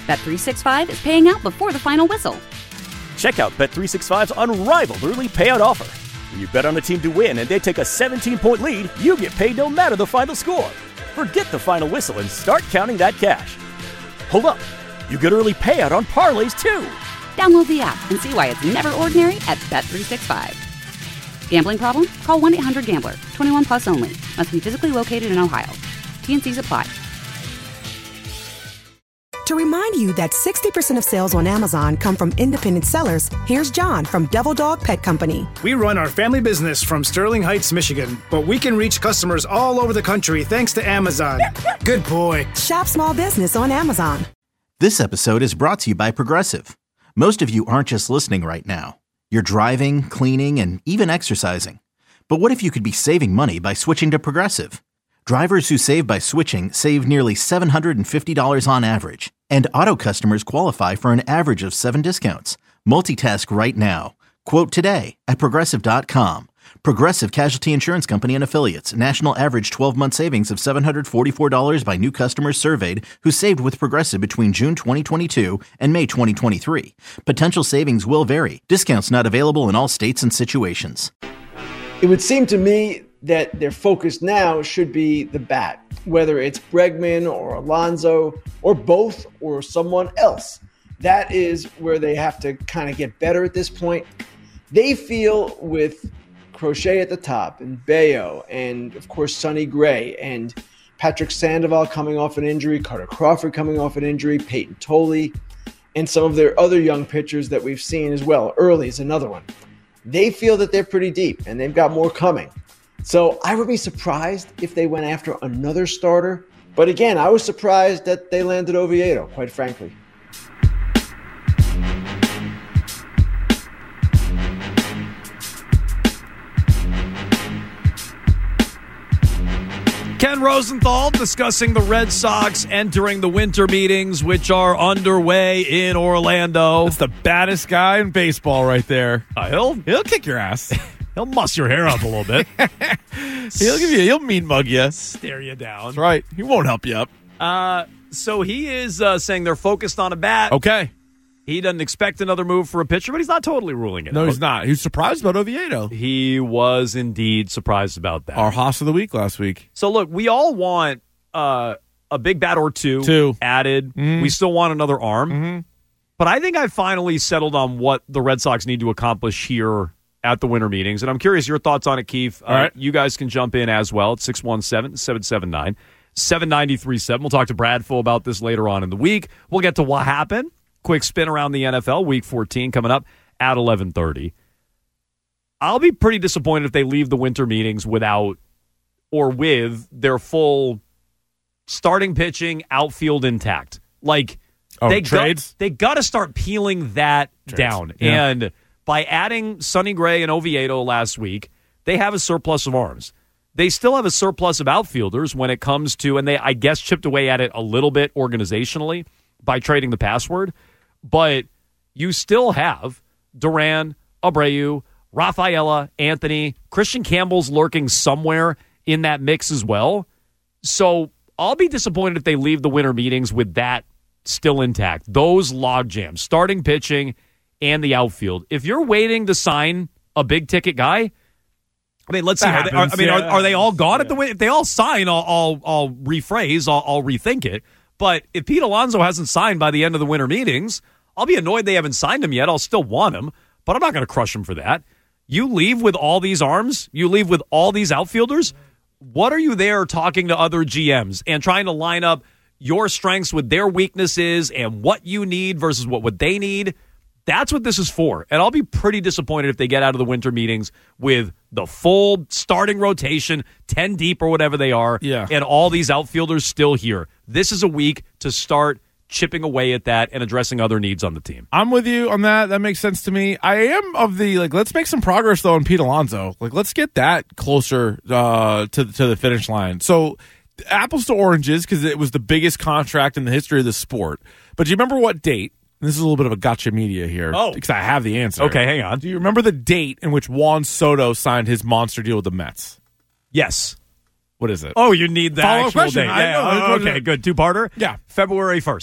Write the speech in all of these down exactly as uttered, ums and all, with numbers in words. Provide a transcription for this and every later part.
Bet three sixty-five is paying out before the final whistle. Check out Bet three sixty-five's unrivaled early payout offer. When you bet on a team to win and they take a seventeen-point lead, you get paid no matter the final score. Forget the final whistle and start counting that cash. Hold up. You get early payout on parlays, too. Download the app and see why it's never ordinary at Bet three sixty-five. Gambling problem? Call one eight hundred gambler. twenty-one plus only. Must be physically located in Ohio. T N Cs apply. To remind you that sixty percent of sales on Amazon come from independent sellers, here's John from Devil Dog Pet Company. We run our family business from Sterling Heights, Michigan, but we can reach customers all over the country thanks to Amazon. Good boy. Shop small business on Amazon. This episode is brought to you by Progressive. Most of you aren't just listening right now. You're driving, cleaning, and even exercising. But what if you could be saving money by switching to Progressive? Drivers who save by switching save nearly seven hundred fifty dollars on average. And auto customers qualify for an average of seven discounts. Multitask right now. Quote today at Progressive dot com. Progressive Casualty Insurance Company and Affiliates. National average twelve-month savings of seven hundred forty-four dollars by new customers surveyed who saved with Progressive between June twenty twenty-two and May twenty twenty-three. Potential savings will vary. Discounts not available in all states and situations. It would seem to me that their focus now should be the bat, whether it's Bregman or Alonso or both or someone else. That is where they have to kind of get better at this point. They feel with Crochet at the top and Bayo and, of course, Sonny Gray and Patrick Sandoval coming off an injury, Carter Crawford coming off an injury, Peyton Tolley, and some of their other young pitchers that we've seen as well. Early is another one. They feel that they're pretty deep and they've got more coming. So I would be surprised if they went after another starter. But again, I was surprised that they landed Oviedo, quite frankly. Ken Rosenthal discussing the Red Sox entering the winter meetings, which are underway in Orlando. That's the baddest guy in baseball right there. Uh, he'll He'll kick your ass. he'll muss your hair up a little bit. He'll give you. He'll mean mug you. Stare you down. That's right. He won't help you up. Uh, so he is uh, saying they're focused on a bat. Okay. He doesn't expect another move for a pitcher, but he's not totally ruling it No, out. he's not. He was surprised about Oviedo. He was indeed surprised about that. Our Haas of the week last week. So look, we all want uh, a big bat or two, two. added. Mm-hmm. We still want another arm. Mm-hmm. But I think I finally settled on what the Red Sox need to accomplish here at the winter meetings. And I'm curious your thoughts on it, Keith. All right. Uh, you guys can jump in as well at six one seven, seven seven nine, seven nine three seven. We'll talk to Bradful about this later on in the week. We'll get to what happened. Quick spin around the N F L, Week fourteen coming up at eleven thirty. I'll be pretty disappointed if they leave the winter meetings without or with their full starting pitching, outfield intact. Like, oh, they trades? Got, they got to start peeling that Trades. down. Yeah. And by adding Sonny Gray and Oviedo last week, they have a surplus of arms. They still have a surplus of outfielders when it comes to, and they, I guess, chipped away at it a little bit organizationally by trading the password. But you still have Duran, Abreu, Rafaela, Anthony, Christian Campbell's lurking somewhere in that mix as well. So I'll be disappointed if they leave the winter meetings with that still intact. Those log jams, starting pitching and the outfield. If you're waiting to sign a big ticket guy, I mean, let's see. Are they, are, I mean, yeah. are, are they all gone yeah. at the win? If they all sign, I'll, I'll, I'll rephrase, I'll, I'll rethink it. But if Pete Alonso hasn't signed by the end of the winter meetings, I'll be annoyed they haven't signed him yet. I'll still want him, but I'm not going to crush him for that. You leave with all these arms, you leave with all these outfielders. What are you there talking to other G Ms and trying to line up your strengths with their weaknesses and what you need versus what would they need? That's what this is for. And I'll be pretty disappointed if they get out of the winter meetings with the full starting rotation, ten deep or whatever they are, yeah. and all these outfielders still here. This is a week to start chipping away at that and addressing other needs on the team. I'm with you on that. That makes sense to me. I am of the, like, let's make some progress, though, on Pete Alonso. Like, let's get that closer uh, to, to the finish line. So, apples to oranges, because it was the biggest contract in the history of the sport. But do you remember what date? This is a little bit of a gotcha media here. Oh. Because I have the answer. Okay, hang on. Do you remember the date in which Juan Soto signed his monster deal with the Mets? Yes. What is it? Oh, you need the Follow-up actual question. date. I Yeah, know. oh, okay, good. Two-parter? Yeah. February first.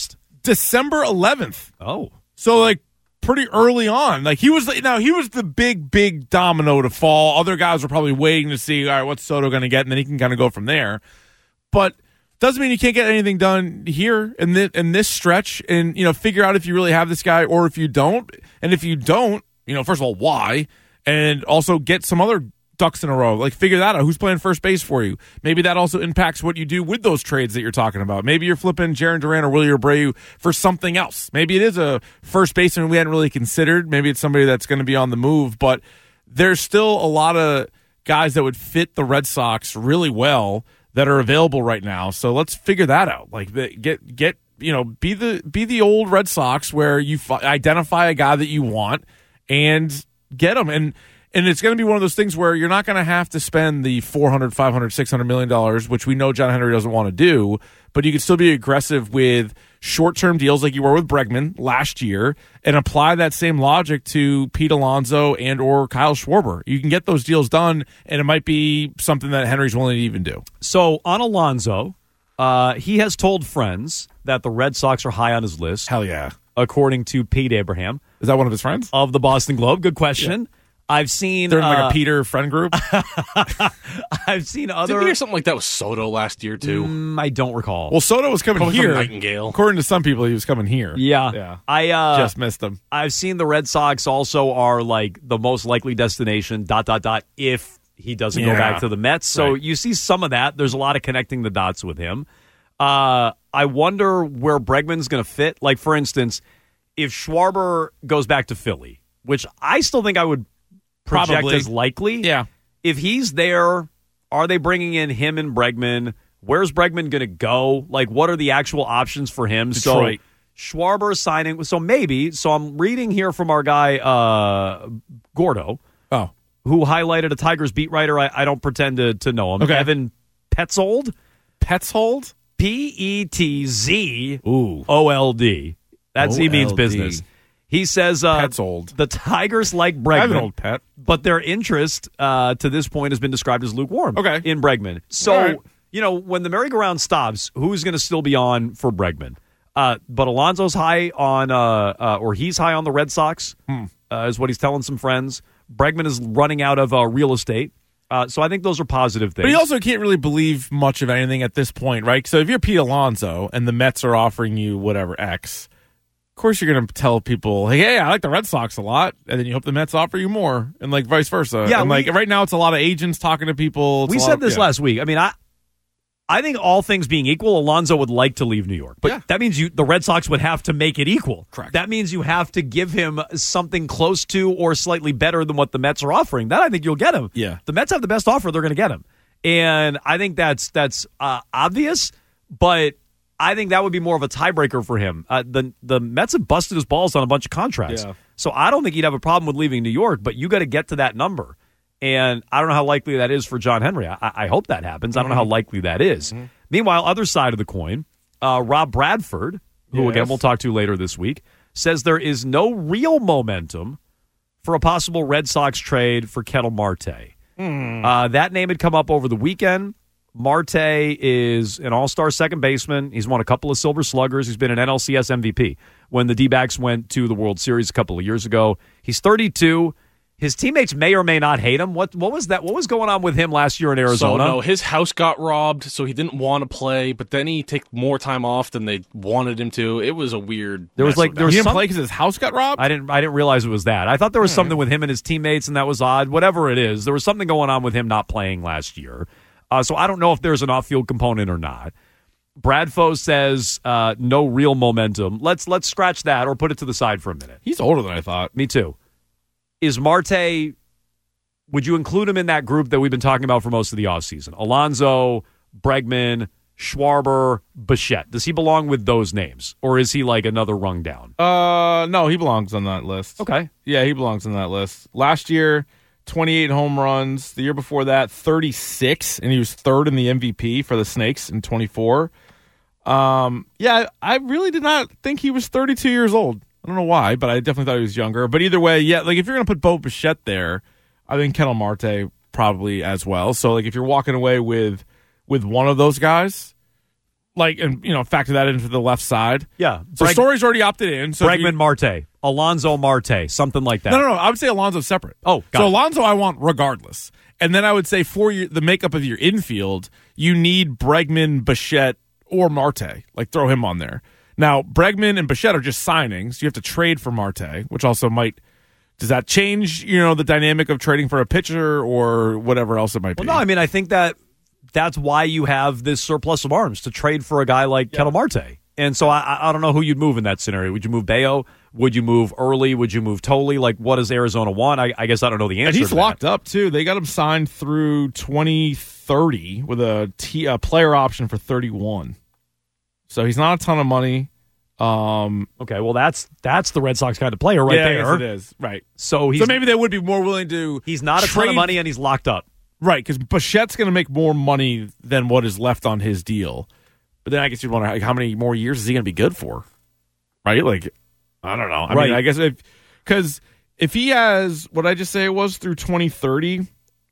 December eleventh. Oh. So, like, pretty early on. Like, he was now he was the big, big domino to fall. Other guys were probably waiting to see, all right, what's Soto going to get? And then he can kind of go from there. But doesn't mean you can't get anything done here in this, in this stretch and, you know, figure out if you really have this guy or if you don't. And if you don't, you know, first of all, why? And also get some other ducks in a row. Like, figure that out. Who's playing first base for you? Maybe that also impacts what you do with those trades that you're talking about. Maybe you're flipping Jarren Duran or Willie Abreu for something else. Maybe it is a first baseman we hadn't really considered. Maybe it's somebody that's going to be on the move. But there's still a lot of guys that would fit the Red Sox really well that are available right now. So let's figure that out. Like, get get you know, be the be the old Red Sox where you f- identify a guy that you want and get him. And And it's going to be one of those things where you're not going to have to spend the four hundred, five hundred, six hundred million dollars, which we know John Henry doesn't want to do, but you can still be aggressive with short-term deals like you were with Bregman last year and apply that same logic to Pete Alonso and or Kyle Schwarber. You can get those deals done, and it might be something that Henry's willing to even do. So on Alonso, uh, he has told friends that the Red Sox are high on his list. Hell yeah. According to Pete Abraham. Is that one of his friends? Of the Boston Globe. Good question. Yeah. I've seen they're in like uh, a Peter friend group. I've seen other. Didn't we hear something like that with Soto last year too? Mm, I don't recall. Well, Soto was coming Probably here. Nightingale. According to some people, he was coming here. Yeah, yeah. I uh, just missed him. I've seen the Red Sox also are like the most likely destination. Dot dot dot. If he doesn't yeah. go back to the Mets, so right. you see some of that. There's a lot of connecting the dots with him. Uh, I wonder where Bregman's going to fit. Like, for instance, if Schwarber goes back to Philly, which I still think I would project Probably. as likely. Yeah. If he's there, are they bringing in him and Bregman? Where's Bregman going to go? Like, what are the actual options for him? Detroit. So Schwarber signing. So maybe. So I'm reading here from our guy, uh, Gordo. Oh. Who highlighted a Tigers beat writer. I, I don't pretend to, to know him. Okay. Evan Petzold. Petzold? P E T Z Ooh. O L D. That Z means O L D. business. He says uh, Pet's old. The Tigers like Bregman. I have an old pet. But their interest uh, to this point has been described as lukewarm okay. in Bregman. So, right. you know, when the merry-go-round stops, who's going to still be on for Bregman? Uh, but Alonso's high on, uh, uh, or he's high on the Red Sox, hmm. uh, is what he's telling some friends. Bregman is running out of uh, real estate. Uh, so I think those are positive things. But you also can't really believe much of anything at this point, right? So if you're Pete Alonso and the Mets are offering you whatever X, of course you're going to tell people, hey, hey, I like the Red Sox a lot, and then you hope the Mets offer you more, and like vice versa. Yeah, and we, like right now it's a lot of agents talking to people. It's we a said lot of, this yeah. last week. I mean, I I think all things being equal, Alonso would like to leave New York. But yeah. that means you the Red Sox would have to make it equal. Correct. That means you have to give him something close to or slightly better than what the Mets are offering. That I think you'll get him. Yeah. The Mets have the best offer, they're going to get him. And I think that's that's uh, obvious, but I think that would be more of a tiebreaker for him. Uh, the the Mets have busted his balls on a bunch of contracts. Yeah. So I don't think he'd have a problem with leaving New York, but you got to get to that number. And I don't know how likely that is for John Henry. I, I hope that happens. I don't know how likely that is. Mm-hmm. Meanwhile, other side of the coin, uh, Rob Bradford, who yes. again we'll talk to later this week, says there is no real momentum for a possible Red Sox trade for Ketel Marte. Mm. Uh, that name had come up over the weekend. Marte is an all-star second baseman. He's won a couple of Silver Sluggers. He's been an N L C S M V P when the D-backs went to the World Series a couple of years ago. He's thirty-two. His teammates may or may not hate him. What what was that? What was going on with him last year in Arizona? So, no, his house got robbed, so he didn't want to play. But then he took more time off than they wanted him to. It was a weird. There was like there was he didn't some, play because his house got robbed. I didn't. I didn't realize it was that. I thought there was hmm. something with him and his teammates, and that was odd. Whatever it is, there was something going on with him not playing last year. Uh, so I don't know if there's an off-field component or not. Bradfo says uh, no real momentum. Let's let's scratch that or put it to the side for a minute. He's older than I thought. Me too. Is Marte? Would you include him in that group that we've been talking about for most of the offseason? Alonso, Bregman, Schwarber, Bichette. Does he belong with those names, or is he like another rung down? Uh, no, he belongs on that list. Okay. Yeah, he belongs on that list. Last year, twenty-eight home runs. The year before that, thirty-six, and he was third in the M V P for the Snakes in twenty-four. Um, yeah, I really did not think he was thirty-two years old. I don't know why, but I definitely thought he was younger. But either way, yeah, like if you're going to put Bo Bichette there, I think Ketel Marte probably as well. So like if you're walking away with with one of those guys, like, and you know, factor that into the left side. Yeah. So Breg- Story's already opted in. So if you- Bregman Marte, Alonzo Marte, something like that. No, no, no. I would say Alonso's separate. Oh, got so it. Alonso I want regardless. And then I would say for your, the makeup of your infield, you need Bregman, Bichette, or Marte. Like, throw him on there. Now, Bregman and Bichette are just signings. You have to trade for Marte, which also might... Does that change, you know, the dynamic of trading for a pitcher or whatever else it might Well, be? no, I mean, I think that that's why you have this surplus of arms to trade for a guy like yeah. Ketel Marte. And so I, I don't know who you'd move in that scenario. Would you move Bayo? Would you move Early? Would you move Tolley? Like, what does Arizona want? I, I guess I don't know the answer. And he's to locked that. up, too. They got him signed through twenty thirty with a, t- a player option for thirty-one. So he's not a ton of money. Um, okay, well, that's that's the Red Sox kind of player right yeah, there. Yes, it is. Right. So, he's, so maybe they would be more willing to He's not a trade. ton of money, and he's locked up. Right, because Bichette's going to make more money than what is left on his deal. But then I guess you'd wonder, like, how many more years is he going to be good for? Right? Like, I don't know. I right. mean, I guess if because if he has what I just say it was through twenty thirty,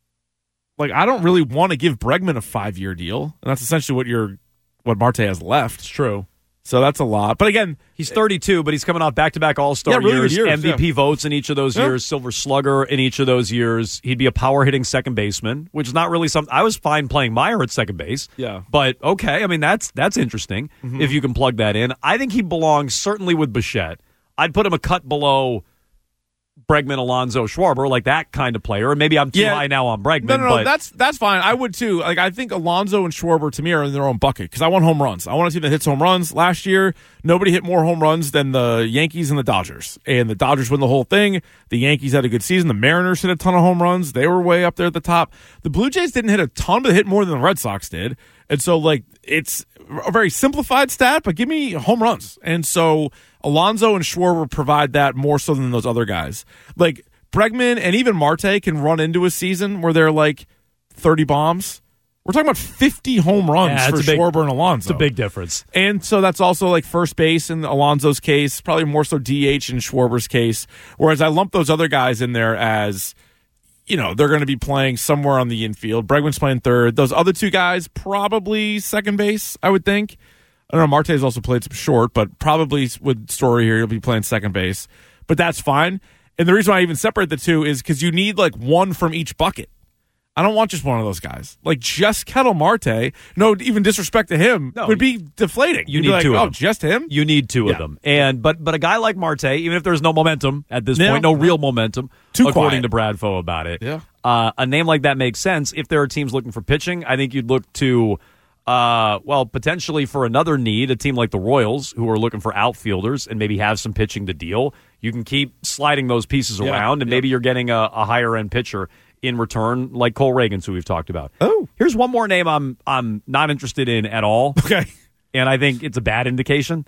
like, I don't really want to give Bregman a five-year deal, and that's essentially what you're what Marte has left. It's true. So that's a lot. But again, he's thirty-two, but he's coming off back-to-back All-Star yeah, really years, years, M V P yeah. votes in each of those yeah. years, Silver Slugger in each of those years. He'd be a power-hitting second baseman, which is not really something. I was fine playing Meyer at second base. Yeah. But, okay, I mean, that's that's interesting mm-hmm. if you can plug that in. I think he belongs certainly with Bichette. I'd put him a cut below Bregman, Alonzo, Schwarber, like that kind of player. Or maybe I'm too yeah. high now on Bregman. No, no, no, but that's that's fine. I would too. Like, I think Alonzo and Schwarber to me are in their own bucket because I want home runs. I want a team that hits home runs. Last year, nobody hit more home runs than the Yankees and the Dodgers, and the Dodgers win the whole thing. The Yankees had a good season. The Mariners hit a ton of home runs. They were way up there at the top. The Blue Jays didn't hit a ton, but they hit more than the Red Sox did. And so, like, it's a very simplified stat, but give me home runs. And so Alonzo and Schwarber provide that more so than those other guys. Like, Bregman and even Marte can run into a season where they're like thirty bombs. We're talking about fifty home runs yeah, for big, Schwarber and Alonzo. It's a big difference. And so that's also like first base in Alonzo's case, probably more so D H in Schwarber's case. Whereas I lump those other guys in there as, you know, they're going to be playing somewhere on the infield. Bregman's playing third. Those other two guys, probably second base, I would think. I don't know, Marte's also played some short, but probably with Story here, he'll be playing second base. But that's fine. And the reason why I even separate the two is because you need like one from each bucket. I don't want just one of those guys. Like, just Ketel Marte, no even disrespect to him, no, would be deflating. You You'd need be like, two of oh, them. just him? You need two yeah. of them. And but but a guy like Marte, even if there's no momentum at this Yeah. point, no real momentum, Too according quiet. to Bradfo about it. Yeah. Uh, a name like that makes sense. If there are teams looking for pitching, I think you'd look to, uh, well, potentially for another need, a team like the Royals, who are looking for outfielders and maybe have some pitching to deal. You can keep sliding those pieces Yeah. around, and Yeah. maybe you're getting a, a higher-end pitcher in return, like Cole Reagans, who we've talked about. Oh. Here's one more name I'm I'm not interested in at all. Okay. And I think it's a bad indication.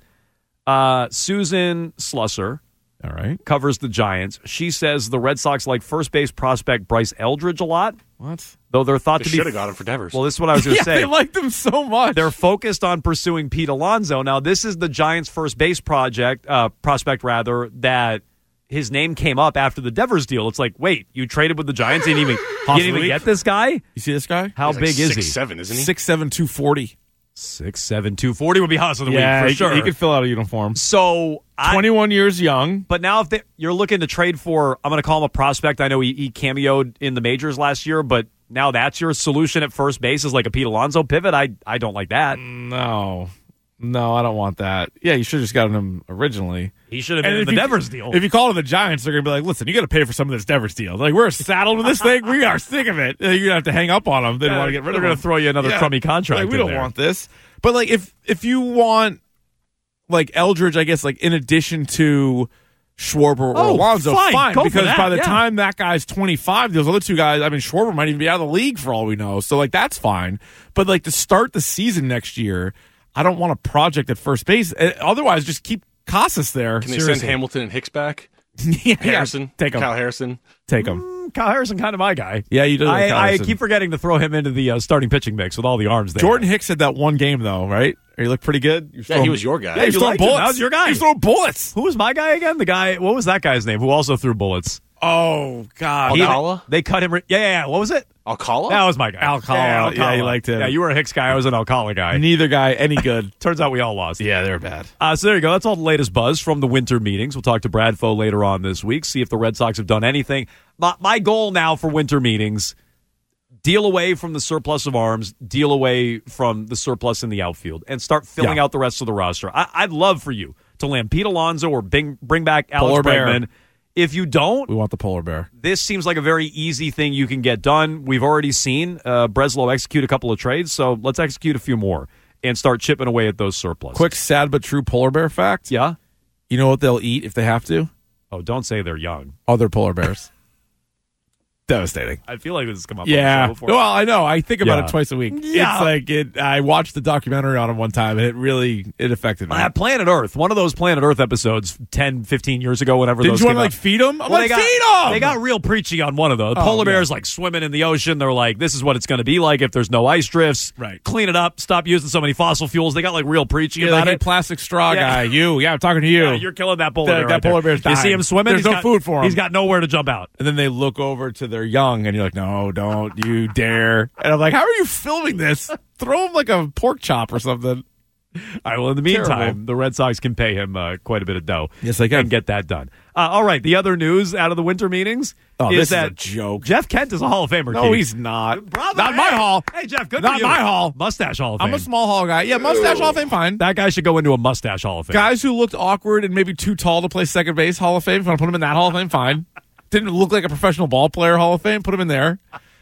Uh, Susan Slusser All right. covers the Giants. She says the Red Sox like first base prospect Bryce Eldridge a lot, What? though they're thought They to be. should have got him for Devers. Well, this is what I was going to Yeah, say. they liked him so much. They're focused on pursuing Pete Alonso. Now, this is the Giants' first base project uh, prospect, rather, that his name came up after the Devers deal. It's like, wait, you traded with the Giants? You didn't even, you didn't even get this guy? You see this guy? How He's like big is he? six seven, isn't he? Six seven, two forty. Six seven two forty would be Haas of the Yeah, week for he, sure. he could fill out a uniform. So I, twenty-one years young. But now if they, you're looking to trade for, I'm going to call him a prospect. I know he, he cameoed in the majors last year, but now that's your solution at first base is like a Pete Alonso pivot. I I don't like that. No. No, I don't want that. Yeah, you should have just gotten him originally. He should have been And in if the you- Devers deal. If you call it the Giants, they're going to be like, listen, you got to pay for some of this Devers deal. Like, we're saddled with this thing. We are sick of it. You're going to have to hang up on them. They don't Yeah, want to get rid they're of gonna him. throw you another crummy contract Like, we in don't there. want this. But, like, if if you want, like, Eldridge, I guess, like, in addition to Schwarber or Oh, Alonso, fine. fine. Go for Because that, by the yeah. time that guy's twenty-five, those other two guys, I mean, Schwarber might even be out of the league for all we know. So, like, that's fine. But, like, to start the season next year, I don't want a project at first base. Uh, Otherwise, just keep Casas there. Can they Seriously. send Hamilton and Hicks back? yeah, Harrison? Take him. Kyle Harrison? Take him. Kyle Harrison, kind of my guy. Yeah, you do. Like Kyle I, I Harrison. keep forgetting to throw him into the uh, starting pitching mix with all the arms there. Jordan Hicks had that one game, though, right? He looked pretty good. He Yeah, he was your guy. Yeah, he was You throwing liked him. bullets. That was your guy. He was throwing bullets. Who was my guy again? The guy, what was that guy's name who also threw bullets? Oh, God. He- Alcala? They cut him. Re- yeah, yeah, yeah. What was it? Alcala? That was my guy. Alcala. Yeah, Alcala. Yeah, you liked him. Yeah, you were a Hicks guy. I was an Alcala guy. Neither guy any good. Turns out we all lost. Yeah, they're bad. Uh, so there you go. That's all the latest buzz from the winter meetings. We'll talk to Brad Foe later on this week, see if the Red Sox have done anything. My, my goal now for winter meetings, deal away from the surplus of arms, deal away from the surplus in the outfield, and start filling Yeah. out the rest of the roster. I, I'd love for you to land Pete Alonso or bring, bring back Alex Polar bear. Bregman. If you don't, We want the polar bear. this seems like a very easy thing you can get done. We've already seen uh, Breslow execute a couple of trades, so let's execute a few more and start chipping away at those surplus. Quick, sad but true polar bear fact. Yeah? You know what they'll eat if they have to? Oh, don't say they're young. Other polar bears. Devastating. I feel like this has come up Yeah. on the show before. Well, I know. I think about Yeah. it twice a week. Yeah. It's like it. I watched the documentary on him one time, and it really it affected me. Uh, Planet Earth, one of those Planet Earth episodes ten, fifteen years ago, whenever Didn't those you want came to like out. feed them? I'm Well, like, they got, feed them. They got real preachy on one of those. Oh, Polar yeah. bears like swimming in the ocean. They're like, this is what it's going to be like if there's no ice drifts. Right. Clean it up. Stop using so many fossil fuels. They got like real preachy You're about like, hey, it. plastic straw Yeah. guy. You. Yeah, I'm talking to you. Yeah, you're killing that polar That- bear. that right there. polar bear's You see dying. him swimming? There's He's no got- food for him. He's got nowhere to jump out. And then they look over to their young, and you're like, no, don't you dare. And I'm like, how are you filming this? Throw him like a pork chop or something. All right, well, in the meantime, Terrible. the Red Sox can pay him uh, quite a bit of dough. Yes, they can. And get that done. Uh, all right, the other news out of the winter meetings Oh, is this is that a joke. Jeff Kent is a Hall of Famer. No, Keith. he's not. Brother, Not my hey, hall. Hey, Jeff, good Not for you. my hall. Mustache Hall of Fame. I'm a small hall guy. Yeah, mustache Hall of Fame, fine. That guy should go into a mustache Hall of Fame. Guys who looked awkward and maybe too tall to play second base, Hall of Fame. If you want to put him in that Hall of Fame, fine. Didn't look like a professional ball player, Hall of Fame. Put him in there.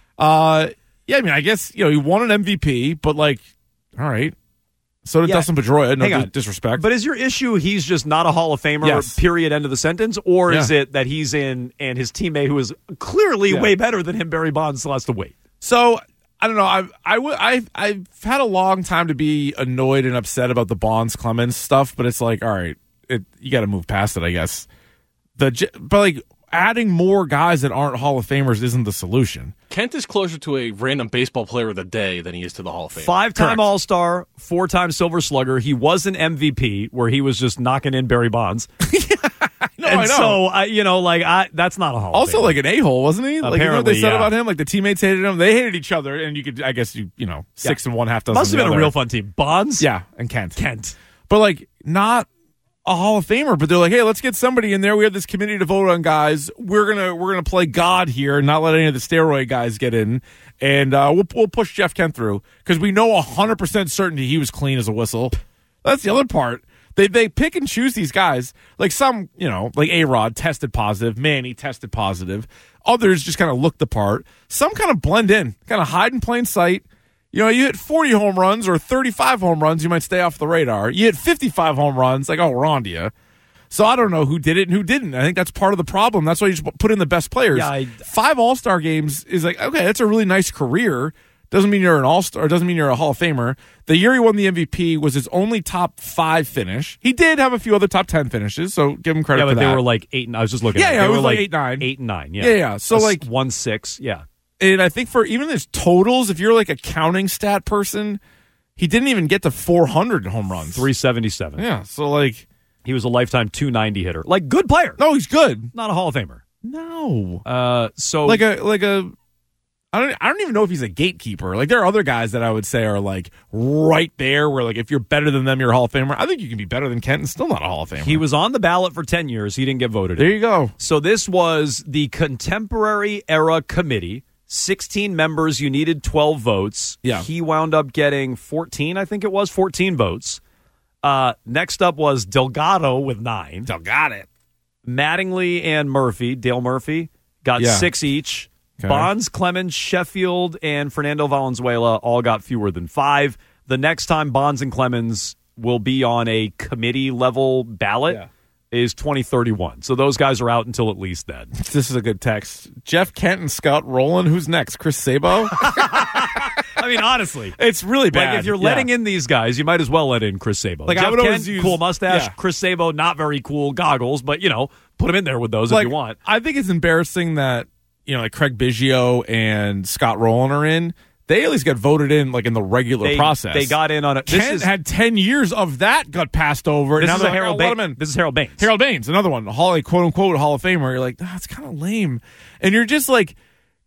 Uh, yeah, I mean, I guess, you know, he won an M V P, but like, all right. So did Yeah. Dustin Pedroia. No Hang on. dis- disrespect. But is your issue he's just not a Hall of Famer, Yes. period, end of the sentence? Or is Yeah. it that he's in and his teammate, who is clearly Yeah. way better than him, Barry Bonds, still has to wait? So I don't know. I've I w- I've I've had a long time to be annoyed and upset about the Bonds Clemens stuff, but it's like, all right, it, you got to move past it, I guess. The J- but like adding more guys that aren't Hall of Famers isn't the solution. Kent is closer to a random baseball player of the day than he is to the Hall of Fame. Five-time Correct. All-Star, four-time Silver Slugger. He was an M V P where he was just knocking in Barry Bonds. No, and I know. so, I, you know, like, I, that's not a Hall of Also, Fame. like an a hole, wasn't he? Like you know what they Apparently, said yeah. about him? Like the teammates hated him. They hated each other, and you could, I guess, you you know, six and one half dozen. Must have the been a other. real fun team. Bonds? Yeah, and Kent. Kent. But like not a Hall of Famer, but they're like, hey, let's get somebody in there. We have this committee to vote on guys. We're gonna we're gonna play God here and not let any of the steroid guys get in, and uh, we'll we'll push Jeff Kent through because we know a hundred percent certainty he was clean as a whistle. That's the other part. They they pick and choose these guys. Like some, you know, like A-Rod tested positive, Manny tested positive. Others just kind of look the part. Some kind of blend in, kind of hide in plain sight. You know, you hit forty home runs or thirty-five home runs, you might stay off the radar. You hit fifty-five home runs, like, oh, we're on to you. So I don't know who did it and who didn't. I think that's part of the problem. That's why you just put in the best players. Yeah, I- Five All-Star games is like, okay, that's a really nice career. Doesn't mean you're an All-Star. Doesn't mean you're a Hall of Famer. The year he won the M V P was his only top five finish. He did have a few other top ten finishes, so give him credit Yeah, for but that. they were like eight and I was just looking Yeah, at it. yeah, They it were was like eight, nine. Eight and nine, yeah. Yeah, yeah. So, A s- like- one six, yeah. And I think for even his totals, if you're like a counting stat person, he didn't even get to four hundred home runs. three seventy-seven. Yeah, so like, He was a lifetime two ninety hitter. Like, good player. no, he's good. Not a Hall of Famer. No, Uh, so like a like a. I don't. I don't even know if he's a gatekeeper. Like there are other guys that I would say are like right there, where like if you're better than them, you're a Hall of Famer. I think you can be better than Kent and still not a Hall of Famer. he was on the ballot for ten years. He didn't get voted in. There you go. So this was the contemporary era committee. sixteen members, you needed twelve votes. Yeah. He wound up getting fourteen, I think it was, fourteen votes. Uh, next up was Delgado with nine. Still got it. Mattingly and Murphy, Dale Murphy, got Yeah. six each. Okay. Bonds, Clemens, Sheffield, and Fernando Valenzuela all got fewer than five. The next time Bonds and Clemens will be on a committee level ballot Yeah. is twenty thirty-one. So those guys are out until at least then. This is a good text. Jeff Kent and Scott Rowland. Who's next? Chris Sabo. I mean, honestly. It's really bad. Like, if you're letting in these guys, you might as well let in Chris Sabo. Like, I Jeff would always Kent, use- cool mustache. yeah. Chris Sabo, not very cool goggles, but, you know, put him in there with those like, if you want. I think it's embarrassing that, you know, like Craig Biggio and Scott Rowland are in. They at least got voted in like in the regular They, process. they got in on it. This Kent is, had ten years of that got passed over. and this now is a they're like, Harold oh, let him Baines. in. This is Harold Baines. Harold Baines, another one, Hall, like, quote unquote Hall of Famer. You're like, nah, it's kind of lame, and you're just like,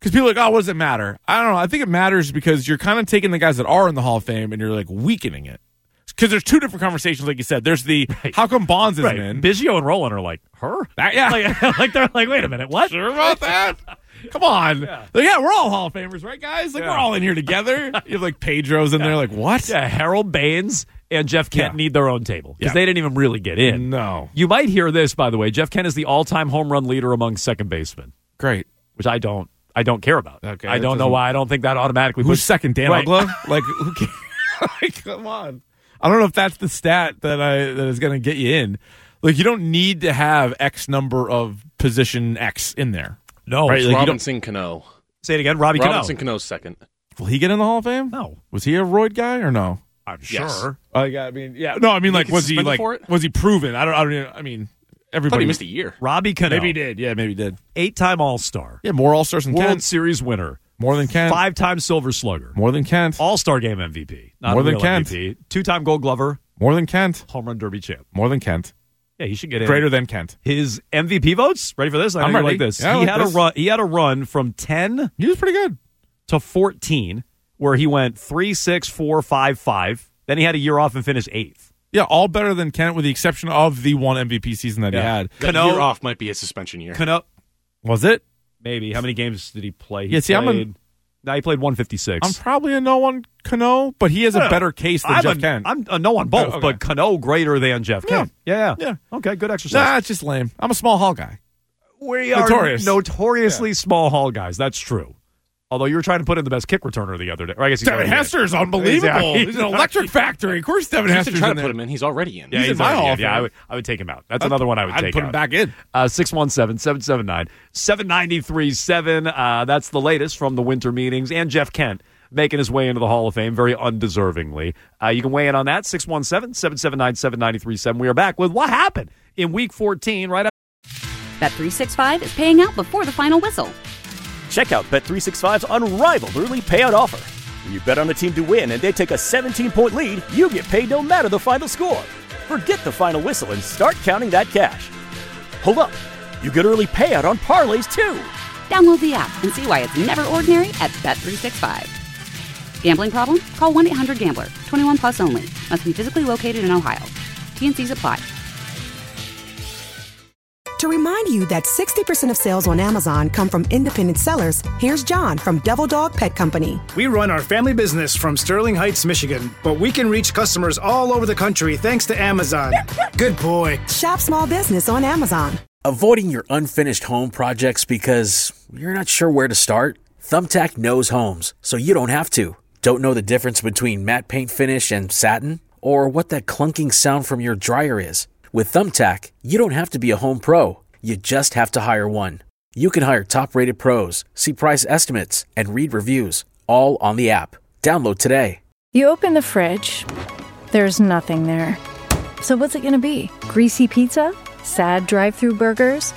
Because people are like, oh, what does it matter? I don't know. I think it matters because you're kind of taking the guys that are in the Hall of Fame and you're like weakening it. Because there's two different conversations, like you said. There's the right. how come Bonds isn't right. in? Biggio and Roland are like, her? That, yeah. Like, like they're like, wait a minute, what? Sure about that? Come on. Yeah. Like, yeah, we're all Hall of Famers, right, guys? Like, yeah. we're all in here together. You have, like, Pedro's in yeah. there, like, what? Yeah, Harold Baines and Jeff Kent yeah. need their own table because yeah. they didn't even really get in. No. You might hear this, by the way. Jeff Kent is the all-time home run leader among second basemen. Great. Which I don't I don't care about. Okay, I don't know why I don't think that automatically Who's puts, second, Dan right. Uggla? Like, who cares? Like, come on. I don't know if that's the stat that I that is going to get you in. Like, you don't need to have X number of position X in there. No. Right? It's like Robinson Cano. Say it again. Robbie Cano. Robinson Cano's second. Will he get in the Hall of Fame? No. Was he a roid guy or no? I'm yes. sure. Oh, yeah, I mean, yeah. No, I mean, like, was he like, was he proven? I don't, I don't. Even, I mean, everybody I thought he missed a year. Robbie Cano. Maybe he did. Yeah, maybe he did. Eight-time All-Star. Yeah, more All-Stars than World Kent. Series winner. More than Kent. Five-time Silver Slugger. More than Kent. All-Star Game M V P. Not More a than real Kent. M V P. Two-time Gold Glover. More than Kent. Home Run Derby champ. More than Kent. Yeah, he should get in. Greater than Kent. His M V P votes. Ready for this? I I'm know you ready. like this. Yeah, I he like had this. a run. He had a run from ten. He was pretty good. To fourteen, where he went three, six, four, five, five. Then he had a year off and finished eighth. Yeah, all better than Kent, with the exception of the one M V P season that yeah. he had. That Cano, year off might be his suspension year. Cano, was it? Maybe. How many games did he play? He yeah, see, played, I'm a, no, he played one fifty-six. I'm probably a no on Cano, but he has a better case than I'm Jeff a, Kent. I'm a no on both, oh, okay. but Cano greater than Jeff yeah. Kent. Yeah, yeah, yeah. Okay, good exercise. Nah, it's just lame. I'm a small hall guy. We are Notorious. notoriously yeah. small hall guys. That's true. Although you were trying to put in the best kick returner the other day. Or I guess he's Devin Hester is unbelievable. He's, he's an electric factory. Of course Devin Hester is trying in to there. put him in. He's already in. Yeah, he's, he's in my hall. In. Yeah, I would, I would take him out. That's I'd, another one I would I'd take put out. him back in. Uh, six one seven, seven seven nine, seven nine three seven. Uh, that's the latest from the winter meetings. And Jeff Kent making his way into the Hall of Fame very undeservingly. Uh, you can weigh in on that. six one seven, seven seven nine, seven nine three seven. We are back with what happened in Week fourteen right after. Bet three sixty-five is paying out before the final whistle. Check out Bet three sixty-five's unrivaled early payout offer. When you bet on a team to win and they take a seventeen-point lead, you get paid no matter the final score. Forget the final whistle and start counting that cash. Hold up. You get early payout on parlays, too. Download the app and see why it's never ordinary at Bet three sixty-five. Gambling problem? Call one eight hundred gambler. twenty-one plus only. Must be physically located in Ohio. T and Cs apply. To remind you that sixty percent of sales on Amazon come from independent sellers, here's John from Devil Dog Pet Company. We run our family business from Sterling Heights, Michigan, but we can reach customers all over the country thanks to Amazon. Good boy. Shop small business on Amazon. Avoiding your unfinished home projects because you're not sure where to start? Thumbtack knows homes, so you don't have to. Don't know the difference between matte paint finish and satin? Or what that clunking sound from your dryer is? With Thumbtack, you don't have to be a home pro. You just have to hire one. You can hire top-rated pros, see price estimates, and read reviews, all on the app. Download today. You open the fridge. There's nothing there. So what's it going to be? Greasy pizza? Sad drive-through burgers?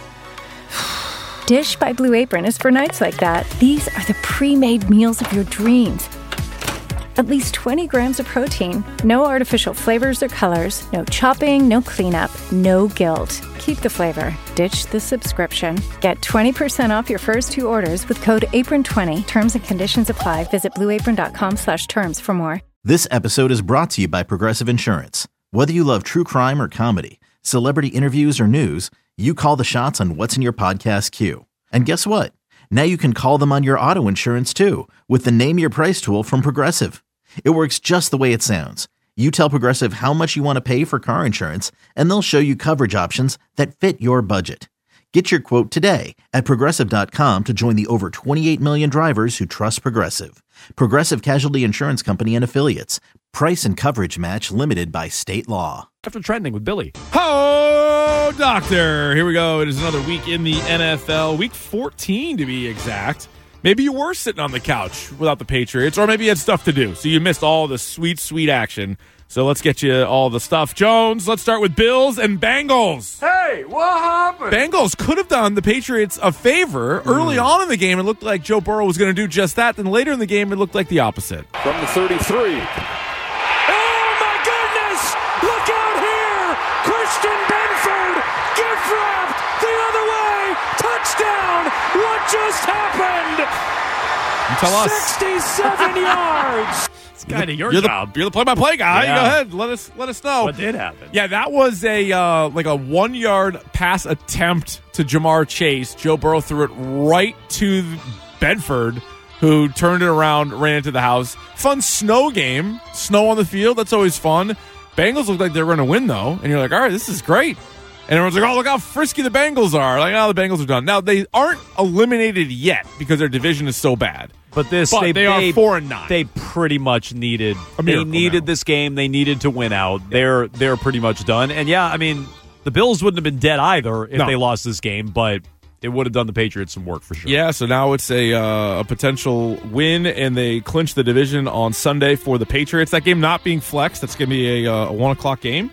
Dish by Blue Apron is for nights like that. These are the pre-made meals of your dreams. At least twenty grams of protein, no artificial flavors or colors, no chopping, no cleanup, no guilt. Keep the flavor. Ditch the subscription. Get twenty percent off your first two orders with code apron twenty. Terms and conditions apply. Visit blueapron.com slash terms for more. This episode is brought to you by Progressive Insurance. Whether you love true crime or comedy, celebrity interviews or news, you call the shots on what's in your podcast queue. And guess what? Now you can call them on your auto insurance too with the Name Your Price tool from Progressive. It works just the way it sounds. You tell Progressive how much you want to pay for car insurance, and they'll show you coverage options that fit your budget. Get your quote today at Progressive dot com to join the over twenty-eight million drivers who trust Progressive. Progressive Casualty Insurance Company and Affiliates. Price and coverage match limited by state law. After trending with Billy. Ho, doctor. Here we go. It is another week in the N F L. Week fourteen to be exact. Maybe you were sitting on the couch without the Patriots, or maybe you had stuff to do, so you missed all the sweet, sweet action. So let's get you all the stuff. Jones, let's start with Bills and Bengals. Hey, what happened? Bengals could have done the Patriots a favor. Mm. Early on in the game, it looked like Joe Burrow was going to do just that. Then later in the game, it looked like the opposite. From the thirty-three. Oh, my goodness! Look out here! Christian Benford gift wrapped the other way! Touchdown! What just happened? You tell us. sixty-seven yards. It's kind of your you're job. The, you're the play-by-play guy. Yeah. Go ahead. Let us let us know What did happen? Yeah, that was a uh, like a one-yard pass attempt to Jamar Chase. Joe Burrow threw it right to Bedford, who turned it around, ran into the house. Fun snow game. Snow on the field. That's always fun. Bengals look like they're going to win, though. And you're like, all right, this is great. And everyone's like, oh, look how frisky the Bengals are. Like, oh, the Bengals are done. Now, they aren't eliminated yet because their division is so bad. But this, But they, they are they- four and nine. They pretty much needed. A They miracle needed now. this game. They needed to win out. They're they're pretty much done. And yeah, I mean, the Bills wouldn't have been dead either if No. they lost this game, but it would have done the Patriots some work for sure. Yeah, so now it's a uh, a potential win, and they clinch the division on Sunday for the Patriots. That game not being flexed. That's going to be a, uh, a one o'clock game.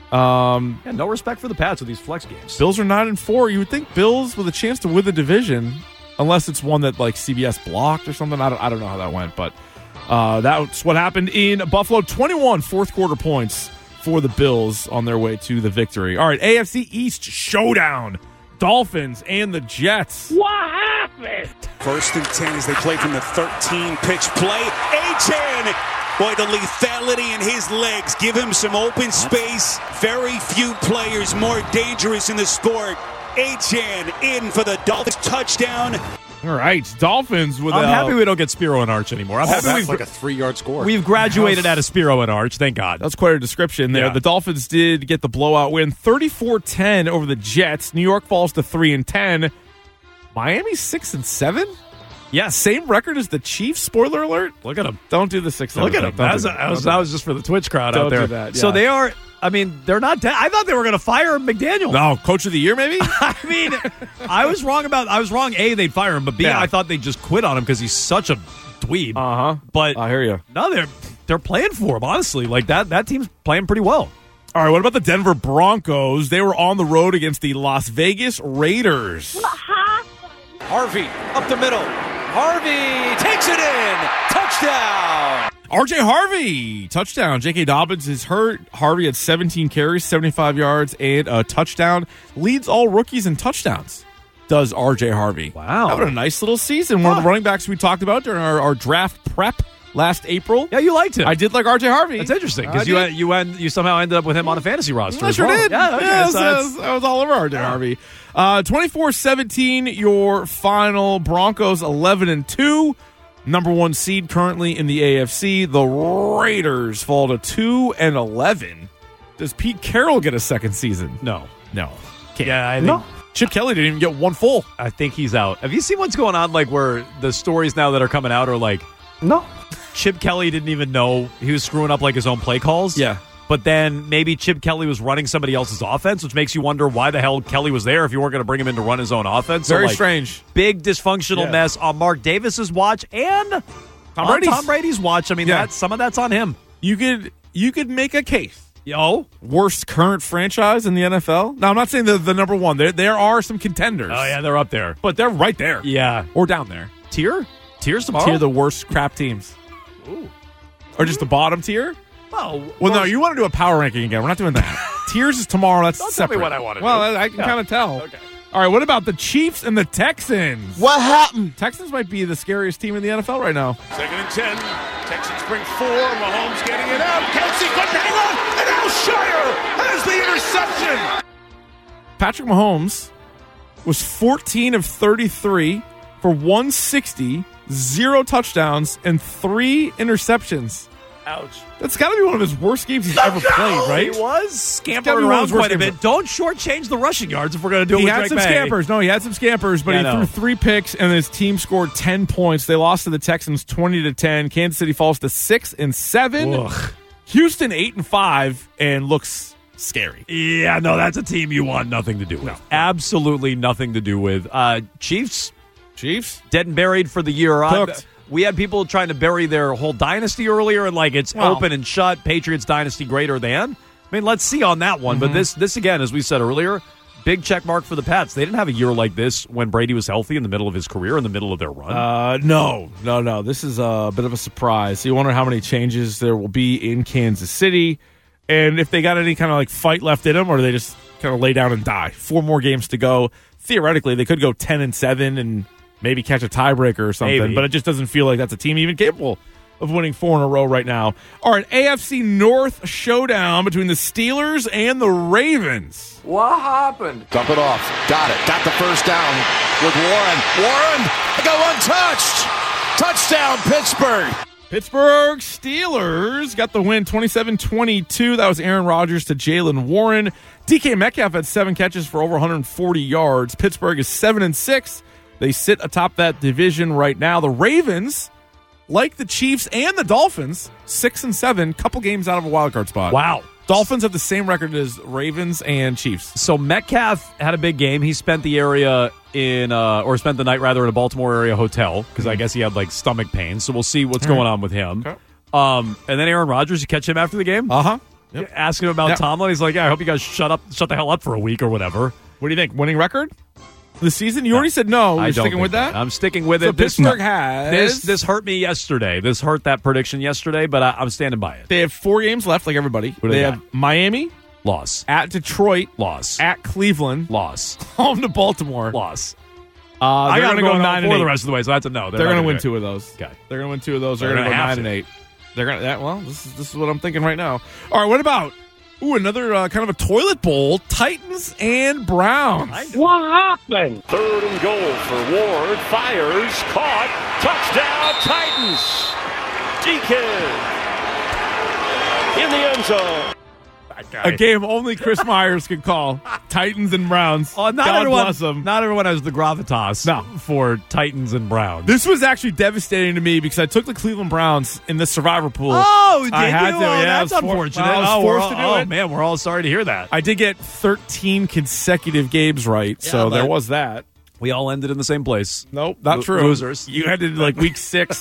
Um, Yeah, no respect for the Pats with these flex games. Bills are nine and four. You would think Bills with a chance to win the division, unless it's one that like C B S blocked or something. I don't, I don't know how that went, but uh, that's what happened in Buffalo. twenty-one fourth quarter points for the Bills on their way to the victory. All right, A F C East showdown. Dolphins and the Jets. What happened? First and ten as they play from the thirteen pitch play. Achan! Boy, the lethality in his legs give him some open space. Very few players more dangerous in the sport. Achan in for the Dolphins touchdown. All right, Dolphins with I'm a, happy we don't get Spiro and Arch anymore. I'm Oh, happy that's we've, like a three-yard score. we've graduated out of Spiro and Arch. Thank God. That's quite a description there. Yeah. The Dolphins did get the blowout win, thirty-four ten over the Jets. New York falls to three and ten. Miami six and seven. Yeah, Same record as the Chiefs. Spoiler alert. look at them. Don't do the six. Look at seven them. thing. Don't That was, do that. that was, Don't do that was just for the Twitch crowd Don't out there. do that, So yeah. they are, I mean, they're not dead. I thought they were going to fire McDaniel. No, coach of the year, maybe. I mean, I was wrong about, I was wrong. A, they'd fire him, but B, Yeah. I thought they'd just quit on him because he's such a dweeb. Uh huh. But I hear you. no, they're, they're playing for him, honestly. Like that, that team's playing pretty well. All right. What about the Denver Broncos? They were on the road against the Las Vegas Raiders. Harvey up the middle. Harvey takes it in. Touchdown. R J Harvey, touchdown. J K. Dobbins is hurt. Harvey had seventeen carries, seventy-five yards, and a touchdown. Leads all rookies in touchdowns, does R J Harvey. Wow. That was a nice little season. One of the running backs we talked about during our, our draft prep last April. Yeah, you liked him. I did like R J Harvey. That's interesting I because you did. you end, you somehow ended up with him on a fantasy roster. I as sure well. did. Yeah, okay, Yes, so I, that's- was, I was all over R J Harvey. Uh, twenty-four seventeen, your final. Broncos eleven and two. Number one seed currently in the A F C. The Raiders fall to two and eleven. Does Pete Carroll get a second season? no, No. Can't. yeah, I think No. Chip Kelly didn't even get one full. I think he's out. Have you seen what's going on? Like where the stories now that are coming out are like, No. Chip Kelly didn't even know he was screwing up like his own play calls. Yeah. But then maybe Chip Kelly was running somebody else's offense, which makes you wonder why the hell Kelly was there if you weren't going to bring him in to run his own offense. So, Very like, strange. Big dysfunctional Yeah. mess on Mark Davis's watch and Tom on Brady's. Tom Brady's watch. I mean, Yeah. that's, some of that's on him. You could you could make a case. Yo. Worst current franchise in the N F L. Now I'm not saying they're the number one. There there are some contenders. Oh, yeah, they're up there. But they're right there. Yeah. Or down there. Tier? Tiers tomorrow? Tier the worst crap teams. Ooh. Or just the bottom tier? Well, Well, no, you want to do a power ranking again. We're not doing that. Tiers is tomorrow. That's Don't tell me separate. what I wanna Well, do. I, I can Yeah. kind of tell. Okay. All right, what about the Chiefs and the Texans? What happened? Texans might be the scariest team in the N F L right now. Second and ten. Texans bring four. Mahomes getting it out. Kelsey couldn't hang on. And Alshire has the interception. Patrick Mahomes was fourteen of thirty-three for one sixty, zero touchdowns, and three interceptions. Ouch. That's got to be one of his worst games he's ever played, right? He was Gotta scampering be one of around his worst quite a games. bit. Don't shortchange the rushing yards if we're going to do it He with had Drake some May. scampers. No, he had some scampers, but Yeah, he I threw know. three picks, and his team scored ten points. They lost to the Texans twenty to ten. Kansas City falls to six and seven. Ugh. Houston eight and five, and looks scary. Yeah, no, that's a team you want nothing to do with. No. Absolutely nothing to do with. Uh, Chiefs, Chiefs dead and buried for the year. Uh, Cooked. we had people trying to bury their whole dynasty earlier, and like it's Well. open and shut. Patriots dynasty greater than. I mean, let's see on that one. Mm-hmm. But this, this again, as we said earlier, big check mark for the Pats. They didn't have a year like this when Brady was healthy in the middle of his career, in the middle of their run. Uh, no, no, no. This is a bit of a surprise. So you wonder how many changes there will be in Kansas City, and if they got any kind of like fight left in them, or do they just kind of lay down and die? Four more games to go. Theoretically, they could go ten and seven and maybe catch a tiebreaker or something. Maybe. But it just doesn't feel like that's a team even capable of winning four in a row right now. All right, A F C North showdown between the Steelers and the Ravens. What happened? Dump it off. Got it. Got the first down with Warren. Warren, go untouched. Touchdown, Pittsburgh. Pittsburgh Steelers got the win twenty-seven twenty-two. That was Aaron Rodgers to Jalen Warren. D K Metcalf had seven catches for over one hundred forty yards. Pittsburgh is seven and six. They sit atop that division right now. The Ravens, like the Chiefs and the Dolphins, six and seven, couple games out of a wild card spot. Wow. Dolphins have the same record as Ravens and Chiefs. So Metcalf had a big game. He spent the area in, uh, or spent the night rather in a Baltimore area hotel because mm-hmm. I guess he had like stomach pain. So we'll see what's All going right. on with him. Okay. Um, and then Aaron Rodgers, you catch him after the game? Uh huh. Yep. Ask him about Yep. Tomlin. He's like, yeah, I hope you guys shut up, shut the hell up for a week or whatever. What do you think? Winning record this season? You no. already said no. You're I don't sticking with that? that? I'm sticking with so it. This, Pittsburgh has this this hurt me yesterday. This hurt that prediction yesterday, but I, I'm standing by it. They have four games left, like everybody. Who do they they have got? Miami, loss. At Detroit, loss. At Cleveland, loss. Home to Baltimore, loss. Uh, I got to go nine and eight the rest of the way, so that's a no. They're, they're going to win two of those. Okay, they're going to win two of those. They're, they're going to go nine to. and eight. They're going to. Well, this is this is what I'm thinking right now. All right, what about? Ooh, another uh, kind of a toilet bowl. Titans and Browns. What happened? Third and goal for Ward. Fires. Caught. Touchdown, Titans. Deacon in the end zone. A game only Chris Myers can call. Titans and Browns. Oh, not God everyone, bless them. Not everyone has the gravitas no. for Titans and Browns. This was actually devastating to me because I took the Cleveland Browns in the survivor pool. Oh, did I you? had to. Oh, Yeah, that's I was unfortunate. For, I was oh, forced to do oh, it. man, we're all sorry to hear that. I did get thirteen consecutive games right, Yeah, so there was that. We all ended in the same place. Nope, not Lo- true. Losers. You ended like week six.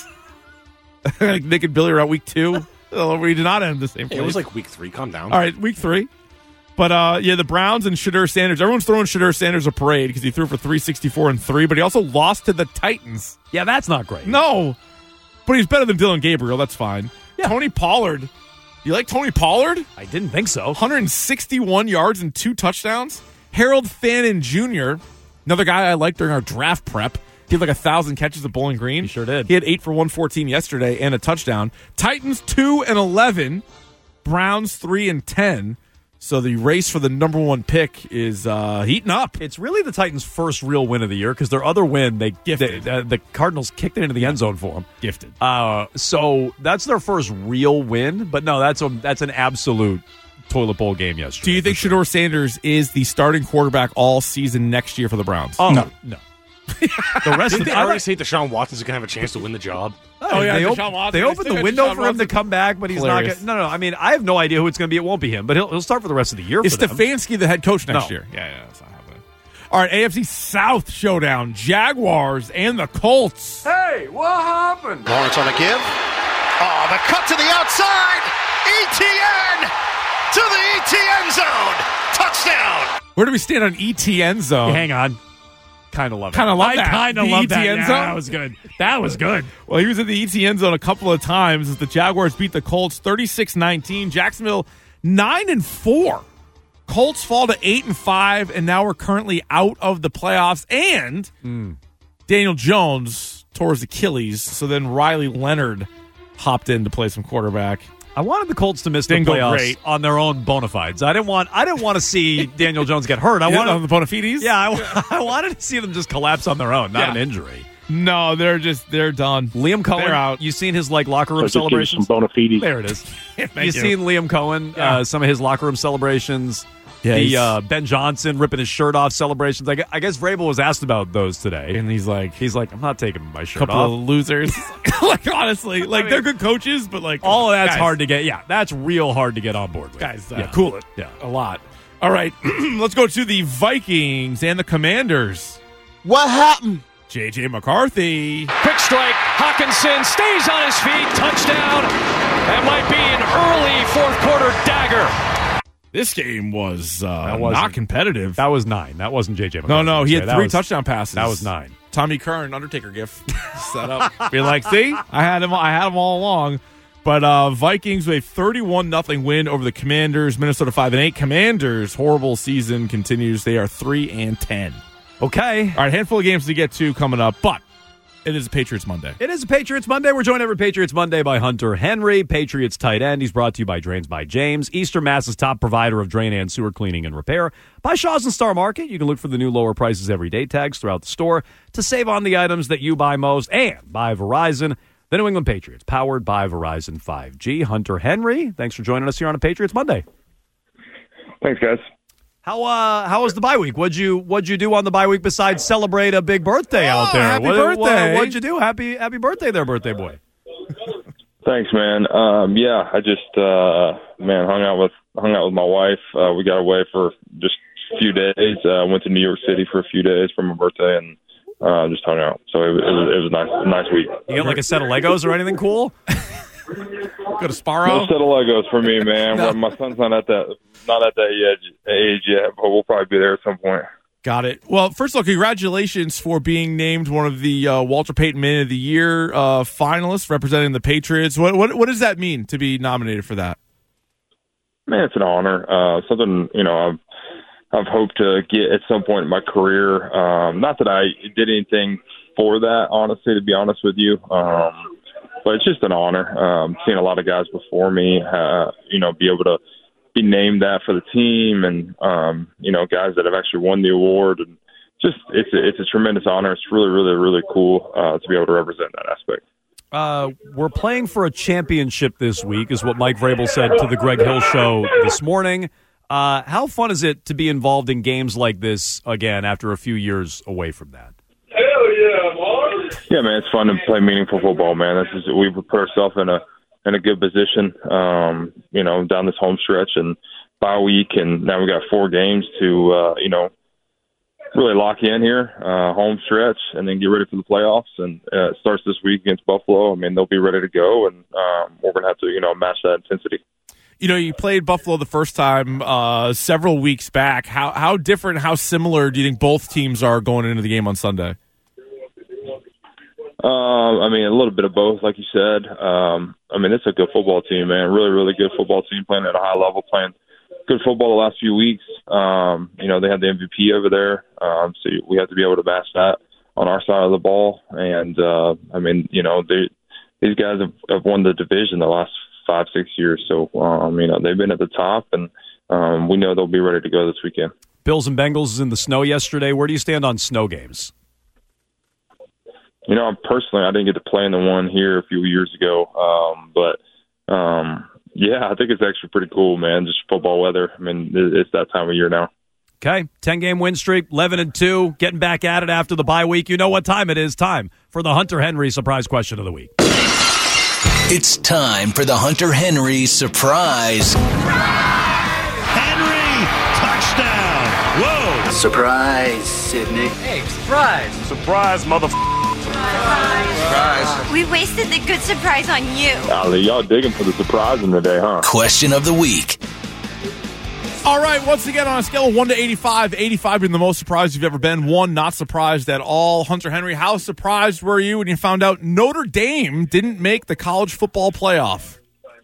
Like Nick and Billy were at week two. We did not end the same place. It was like week three. Calm down. All right, week three. But, uh, yeah, the Browns and Shadur Sanders. Everyone's throwing Shadur Sanders a parade because he threw for three sixty-four and three, but he also lost to the Titans. Yeah, that's not great. No. But he's better than Dylan Gabriel. That's fine. Yeah. Tony Pollard. You like Tony Pollard? I didn't think so. one hundred sixty-one yards and two touchdowns. Harold Fannin Junior, another guy I liked during our draft prep. He had like a thousand catches at Bowling Green. He sure did. He had eight for one fourteen yesterday and a touchdown. Titans two and eleven. Browns three and ten. So the race for the number one pick is uh, heating up. It's really the Titans' first real win of the year because their other win, they gifted. They, uh, the Cardinals kicked it into the end zone for them. Gifted. Uh, so that's their first real win. But no, that's a, that's an absolute toilet bowl game yesterday. Do you think Shadur Sanders is the starting quarterback all season next year for the Browns? Oh, no. No. The rest of the, I already say Deshaun Watson's going to have a chance to win the job. Oh, yeah, they, Deshaun op- Watson. they opened the window for him to come back, but he's Hilarious. not. Gonna, no, no. I mean, I have no idea who it's going to be. It won't be him, but he'll he'll start for the rest of the year. Is for them. Stefanski the head coach next No. year? Yeah, yeah, that's not happening. All right, A F C South showdown: Jaguars and the Colts. Hey, what happened? Lawrence on the give. Oh, the cut to the outside. E T N to the E T N zone. Touchdown. Where do we stand on E T N zone? Hang on. Kind of love it. Kind of love I that. kind of The love E T N that. zone? Yeah, that was good. That was good. Well, he was in the E T N zone a couple of times as the Jaguars beat the Colts thirty-six nineteen. Jacksonville nine and four. Colts fall to eight and five, and now we're currently out of the playoffs. And mm. Daniel Jones tore his Achilles, so then Riley Leonard hopped in to play some quarterback. I wanted the Colts to miss Didn't the go playoffs great. on their own bona fides. I didn't want. I didn't want to see Daniel Jones get hurt. I You wanted know, the bona fides? Yeah, I, I wanted to see them just collapse on their own, not Yeah. an injury. No, they're just they're done. Liam Cohen, They're out. you seen his like locker room So just give you celebrations? some bona fides. There it is. Thank you you. seen Liam Cohen? Yeah. Uh, some of his locker room celebrations. Yeah, he's- the uh, Ben Johnson ripping his shirt off celebrations. I, gu- I guess Vrabel was asked about those today, And he's like, he's like, "I'm not taking my shirt couple off." of losers. Like, honestly, like, mean- they're good coaches, but, like, All of that's guys, hard to get. Yeah, that's real hard to get on board with. Guys, uh, yeah. cool it. Yeah. A lot. All right, let's go to the Vikings and the Commanders. What happened? J J McCarthy. Quick strike. Hawkinson stays on his feet. Touchdown. That might be an early fourth quarter dagger. This game was uh, That wasn't- not competitive. That was nine. That wasn't J J. no, no, he had That three was- touchdown passes. That was nine. Tommy Kern, Undertaker gif set up. Be like, see, I had him. I had him all along. But uh, Vikings with a thirty-one nothing win over the Commanders. Minnesota five and eight. Commanders horrible season continues. They are three and ten. Okay. All right, handful of games to get to coming up, but It is a Patriots Monday. It is a Patriots Monday. We're joined every Patriots Monday by Hunter Henry, Patriots tight end. He's brought to you by Drains by James, Eastern Mass's top provider of drain and sewer cleaning and repair. By Shaw's and Star Market, you can look for the new lower prices every day tags throughout the store to save on the items that you buy most. And by Verizon, the New England Patriots, powered by Verizon five G. Hunter Henry, thanks for joining us here on a Patriots Monday. Thanks, guys. How uh how was the bye week? What'd you what'd you do on the bye week besides celebrate a big birthday oh, out there? Happy what, birthday! What, what'd you do? Happy happy birthday there, birthday boy. Thanks, man. Um, yeah, I just uh, man hung out with hung out with my wife. Uh, we got away for just a few days. Uh, went to New York City for a few days for my birthday and uh, just hung out. So it, it was it was a nice a nice week. You get like a set of Legos or anything cool? Go to Sparrow. No set of Legos for me, man. no. My son's not at that not at that age yet, but we'll probably be there at some point. Got it. Well, first of all, congratulations for being named one of the uh, Walter Payton Man of the Year uh, finalists representing the Patriots. What, what what does that mean to be nominated for that? Man, it's an honor. Uh, something you know I've I've hoped to get at some point in my career. Um, not that I did anything for that, honestly, to be honest with you. Um, But it's just an honor. Um, seeing a lot of guys before me, uh, you know, be able to be named that for the team, and um, you know, guys that have actually won the award, and just it's a, it's a tremendous honor. It's really, really, really cool uh, to be able to represent that aspect. Uh, we're playing for a championship this week, is what Mike Vrabel said to the Greg Hill Show this morning. Uh, how fun is it to be involved in games like this again after a few years away from that? Hell yeah, Mark! Yeah, man, it's fun to play meaningful football, man. This is we've put ourselves in a in a good position, um, you know, down this home stretch and bye week, and now we got four games to, uh, you know, really lock in here, uh, home stretch, and then get ready for the playoffs. And uh, it starts this week against Buffalo. I mean, they'll be ready to go, and um, we're going to have to, you know, match that intensity. You know, you played Buffalo the first time uh, several weeks back. How how different, how similar do you think both teams are going into the game on Sunday? Um, I mean, a little bit of both, like you said. Um, I mean, it's a good football team, man. Really, really good football team, playing at a high level, playing good football the last few weeks. Um, you know, they had the M V P over there, um, so we have to be able to match that on our side of the ball. And uh, I mean, you know, they, these guys have, have won the division the last five, six years. So, um, you know, they've been at the top, and um, we know they'll be ready to go this weekend. Bills and Bengals is in the snow yesterday. Where do you stand on snow games? You know, personally, I didn't get to play in the one here a few years ago, um, but um, yeah, I think it's actually pretty cool, man. Just football weather. I mean, it's that time of year now. Okay, ten-game win streak, eleven and two, getting back at it after the bye week. You know what time it is. Time for the Hunter Henry surprise question of the week. It's time for the Hunter Henry surprise. Henry, touchdown. Whoa. Surprise, Sydney. Hey, surprise. Surprise, motherfucker. Surprise. We wasted the good surprise on you. Golly, y'all digging for the surprising today, huh? Question of the week. All right, once again, on a scale of one to eighty-five, eighty-five being the most surprised you've ever been, one not surprised at all. Hunter Henry, how surprised were you when you found out Notre Dame didn't make the college football playoff?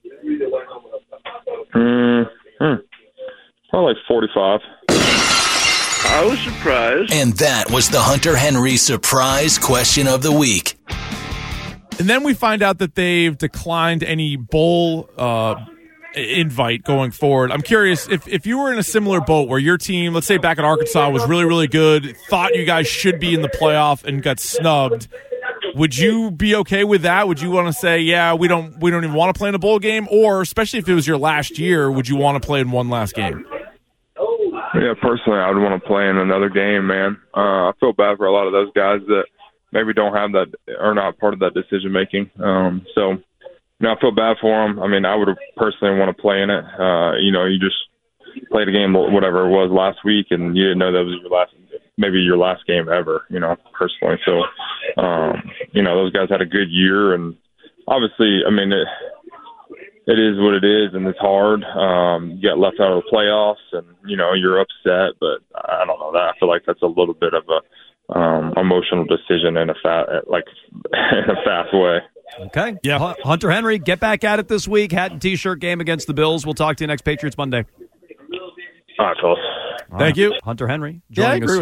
Mm, hmm. Probably like forty-five. I was surprised. And that was the Hunter Henry surprise question of the week. And then we find out that they've declined any bowl uh, invite going forward. I'm curious, if, if you were in a similar boat where your team, let's say back at Arkansas, was really, really good, thought you guys should be in the playoff and got snubbed, would you be okay with that? Would you want to say, yeah, we don't we don't even want to play in a bowl game? Or, especially if it was your last year, would you want to play in one last game? Yeah, personally, I would want to play in another game, man. Uh, I feel bad for a lot of those guys that maybe don't have that or not part of that decision making. Um, so, you know, I feel bad for them. I mean, I would personally want to play in it. Uh, you know, you just played a game, whatever it was last week, and you didn't know that was your last, maybe your last game ever. You know, personally. So, um, you know, those guys had a good year, and obviously, I mean. It, It is what it is, and it's hard. Um, you got left out of the playoffs, and you know you're upset. But I don't know that. I feel like that's a little bit of a um, emotional decision in a fa- like in a fast way. Okay, yeah. Hunter Henry, get back at it this week. Hat and T-shirt game against the Bills. We'll talk to you next Patriots Monday. All right, fellas. Thank you, Hunter Henry, joining yeah, us here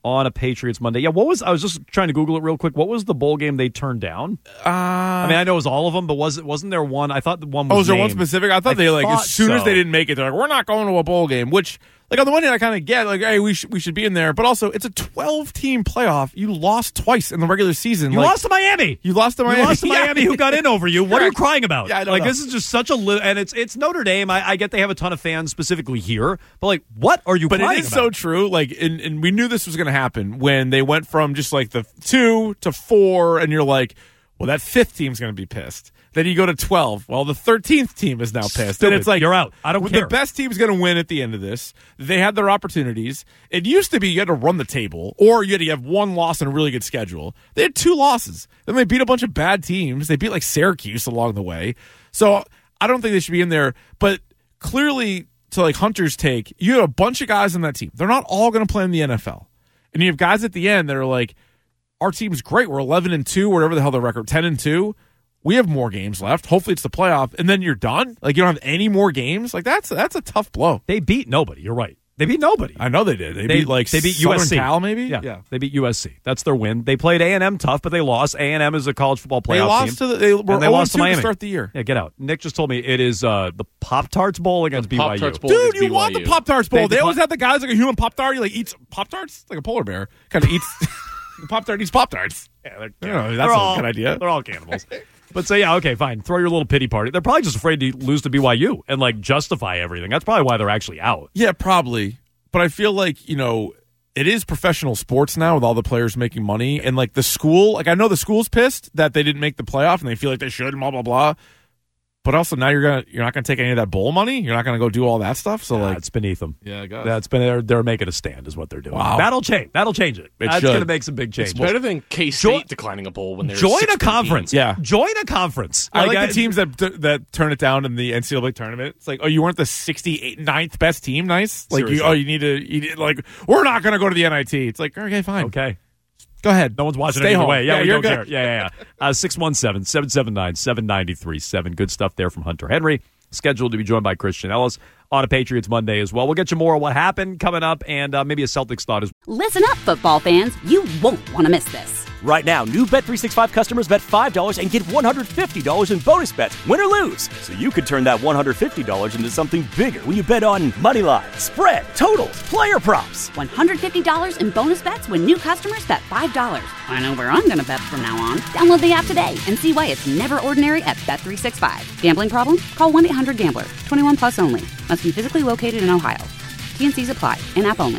on a Patriots Monday. Yeah, what was, I was just trying to Google it real quick. What was the bowl game they turned down? Uh, I mean, I know it was all of them, but was it, wasn't there one? I thought the one was Oh, was there named. one specific? I thought I they, like, thought as soon so. as they didn't make it, they're like, we're not going to a bowl game, which, like, on the one hand, I kind of get, like, hey, we, sh- we should be in there, but also, it's a twelve-team playoff. You lost twice in the regular season. You like, lost to Miami. You lost to Miami. You lost to Miami Yeah. who got in over you. What are you crying about? Yeah, I don't like, know. this is just such a li- and it's it's Notre Dame. I, I get they have a ton of fans specifically here, but like, what are you But crying it is about? so true. Like, and, and we knew this was going to happen when they went from just like the two to four, and you're like, well, that fifth team's going to be pissed. Then you go to twelve. Well, the thirteenth team is now pissed. Stupid. And it's like, You're out. I don't well, care. The best team's going to win at the end of this. They had their opportunities. It used to be you had to run the table, or you had to have one loss and a really good schedule. They had two losses. Then they beat a bunch of bad teams. They beat like Syracuse along the way. So I don't think they should be in there. But clearly, to like Hunter's take, you have a bunch of guys on that team. They're not all going to play in the N F L. And you have guys at the end that are like, our team's great. We're eleven and two, whatever the hell the record, ten and two. We have more games left. Hopefully it's the playoff, and then you're done. Like, you don't have any more games. Like, that's that's a tough blow. They beat nobody. You're right. They beat nobody. I know they did. They, They beat like they beat Southern U S C. Cal, maybe. Yeah, yeah. they beat U S C. That's their win. They played A and M tough, but they lost. A and M is a college football playoff They lost team. to the. They were and they lost to oh and two Miami to start the year. Yeah, get out. Nick just told me it is uh, the Pop Tarts Bowl against The B Y U. Pop-Tarts Bowl Dude, against you B Y U. want the Pop Tarts Bowl? They- They, always have the guys like a human Pop Tart. He like eats Pop Tarts like a polar bear. Kind of eats Pop Tart eats Pop Tarts. Yeah, they're, You know, that's they're a all, good idea. They're all cannibals. But say, yeah, okay, fine. Throw your little pity party. They're probably just afraid to lose to B Y U and like justify everything. That's probably why they're actually out. Yeah, probably. But I feel like, you know, it is professional sports now with all the players making money. And like the school, like I know the school's pissed that they didn't make the playoff and they feel like they should and blah, blah, blah. But also now you're gonna you're not gonna take any of that bowl money. You're not gonna go do all that stuff. So Yeah, like it's beneath them. Yeah, I guess. That's been they're, they're making a stand, is what they're doing. Wow. That'll change. That'll change it. It That's should. going to make some big changes. It's better than K-State Join- declining a bowl when they're Join a sixteen conference. teams. Yeah. Join a conference. I like I- the teams that that turn it down in the N C double A tournament. It's like, oh, you weren't the sixty-eighth, ninth best team. Nice. Like, you, Seriously. oh, you need to, you need, like, we're not going to go to the N I T. It's like, okay, fine. Okay. Go ahead. No one's watching Stay it either home. way. Yeah, Yeah, we you're don't good. care. Yeah, yeah, yeah. Uh, six one seven, seven seven nine, seven nine three seven. Good stuff there from Hunter Henry. Scheduled to be joined by Christian Ellis on a Patriots Monday as well. We'll get you more on what happened coming up and uh, maybe a Celtics thought as well. Listen up, football fans. You won't want to miss this. Right now, new Bet three sixty-five customers bet five dollars and get one hundred fifty dollars in bonus bets, win or lose. So you could turn that one hundred fifty dollars into something bigger when you bet on money line, spread, totals, player props. one hundred fifty dollars in bonus bets when new customers bet five dollars. I know where I'm going to bet from now on. Download the app today and see why it's never ordinary at Bet three sixty-five. Gambling problem? Call one eight hundred gambler. twenty-one plus only. Must be physically located in Ohio. T N Cs apply. In-app only.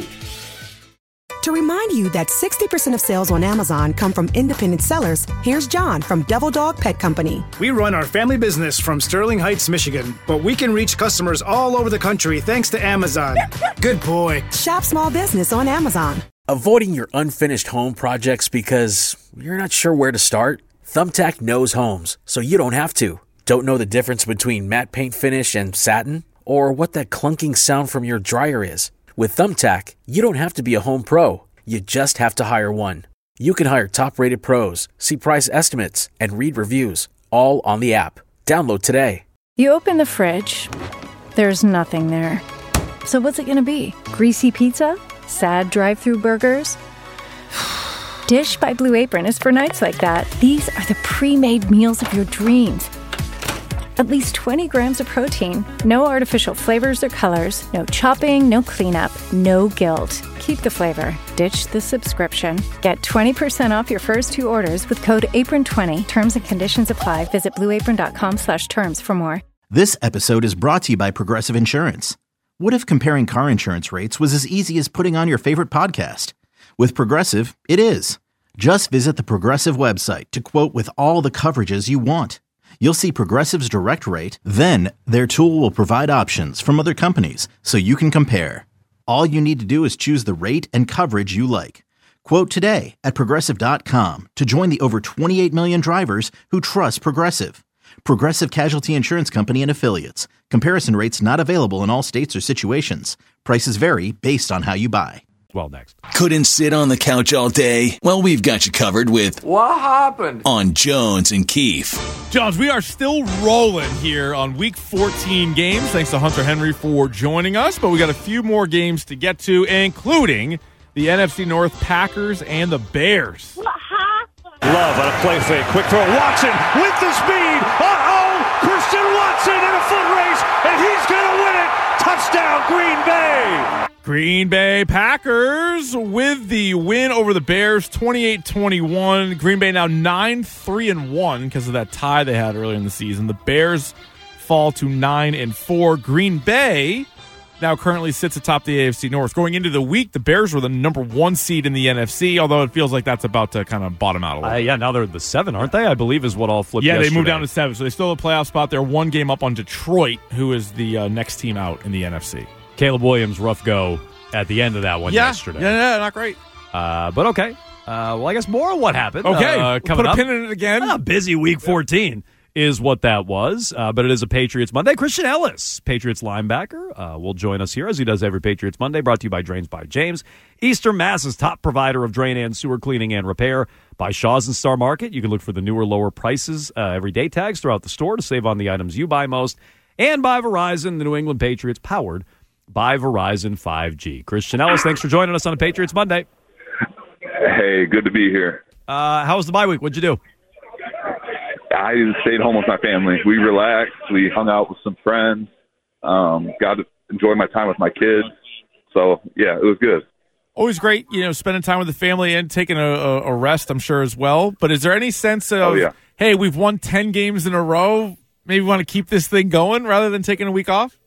To remind you that sixty percent of sales on Amazon come from independent sellers, here's John from Devil Dog Pet Company. We run our family business from Sterling Heights, Michigan, but we can reach customers all over the country thanks to Amazon. Good boy. Shop small business on Amazon. Avoiding your unfinished home projects because you're not sure where to start? Thumbtack knows homes, so you don't have to. Don't know the difference between matte paint finish and satin? Or what that clunking sound from your dryer is? With Thumbtack, you don't have to be a home pro. You just have to hire one. You can hire top-rated pros, see price estimates, and read reviews, all on the app. Download today. You open the fridge, there's nothing there. So what's it gonna be? Greasy pizza? Sad drive-through burgers? Dish by Blue Apron is for nights like that. These are the pre-made meals of your dreams. At least twenty grams of protein, no artificial flavors or colors, no chopping, no cleanup, no guilt. Keep the flavor. Ditch the subscription. Get twenty percent off your first two orders with code apron twenty. Terms and conditions apply. Visit blueapron.com slash terms for more. This episode is brought to you by Progressive Insurance. What if comparing car insurance rates was as easy as putting on your favorite podcast? With Progressive, it is. Just visit the Progressive website to quote with all the coverages you want. You'll see Progressive's direct rate, then their tool will provide options from other companies so you can compare. All you need to do is choose the rate and coverage you like. Quote today at Progressive dot com to join the over twenty-eight million drivers who trust Progressive. Progressive Casualty Insurance Company and Affiliates. Comparison rates not available in all states or situations. Prices vary based on how you buy. Well, next. Couldn't sit on the couch all day? Well, we've got you covered with What happened? On Jones and Keefe. Jones, we are still rolling here on week fourteen games. Thanks to Hunter Henry for joining us, but we got a few more games to get to, including the N F C North Packers and the Bears. Love on a play fake. Quick throw. Watson with the speed. Uh-oh! Christian Watson in a foot race, and he's going to win it. Touchdown, Green Bay. Green Bay Packers with the win over the Bears, twenty-eight twenty-one. Green Bay now nine three and one because of that tie they had earlier in the season. The Bears fall to nine and four. Green Bay now currently sits atop the A F C North. Going into the week, the Bears were the number one seed in the N F C, although it feels like that's about to kind of bottom out a little. Uh, yeah, now they're the seven, aren't they? I believe is what all flipped Yeah, yesterday. they moved down to seven, so they still have a playoff spot. They're one game up on Detroit, who is the uh, next team out in the N F C. Caleb Williams, rough go at the end of that one yeah, yesterday. Yeah, yeah, not great. Uh, but okay. Uh, well, I guess more of what happened. Okay, uh, coming put a up. pin in it again. A busy week fourteen is what that was. Uh, but it is a Patriots Monday. Christian Ellis, Patriots linebacker, uh, will join us here as he does every Patriots Monday, brought to you by Drains by James. Eastern Mass's top provider of drain and sewer cleaning and repair. By Shaw's and Star Market, you can look for the newer, lower prices, uh, everyday tags throughout the store to save on the items you buy most. And by Verizon, the New England Patriots, powered by Verizon five G. Christian Ellis, thanks for joining us on a Patriots Monday. Hey, good to be here. Uh, how was the bye week? What'd you do? I stayed home with my family. We relaxed. We hung out with some friends. Um, got to enjoy my time with my kids. So, yeah, it was good. Always great, you know, spending time with the family and taking a, a, a rest, I'm sure, as well. But is there any sense of, oh, yeah. hey, we've won ten games in a row, maybe we want to keep this thing going rather than taking a week off?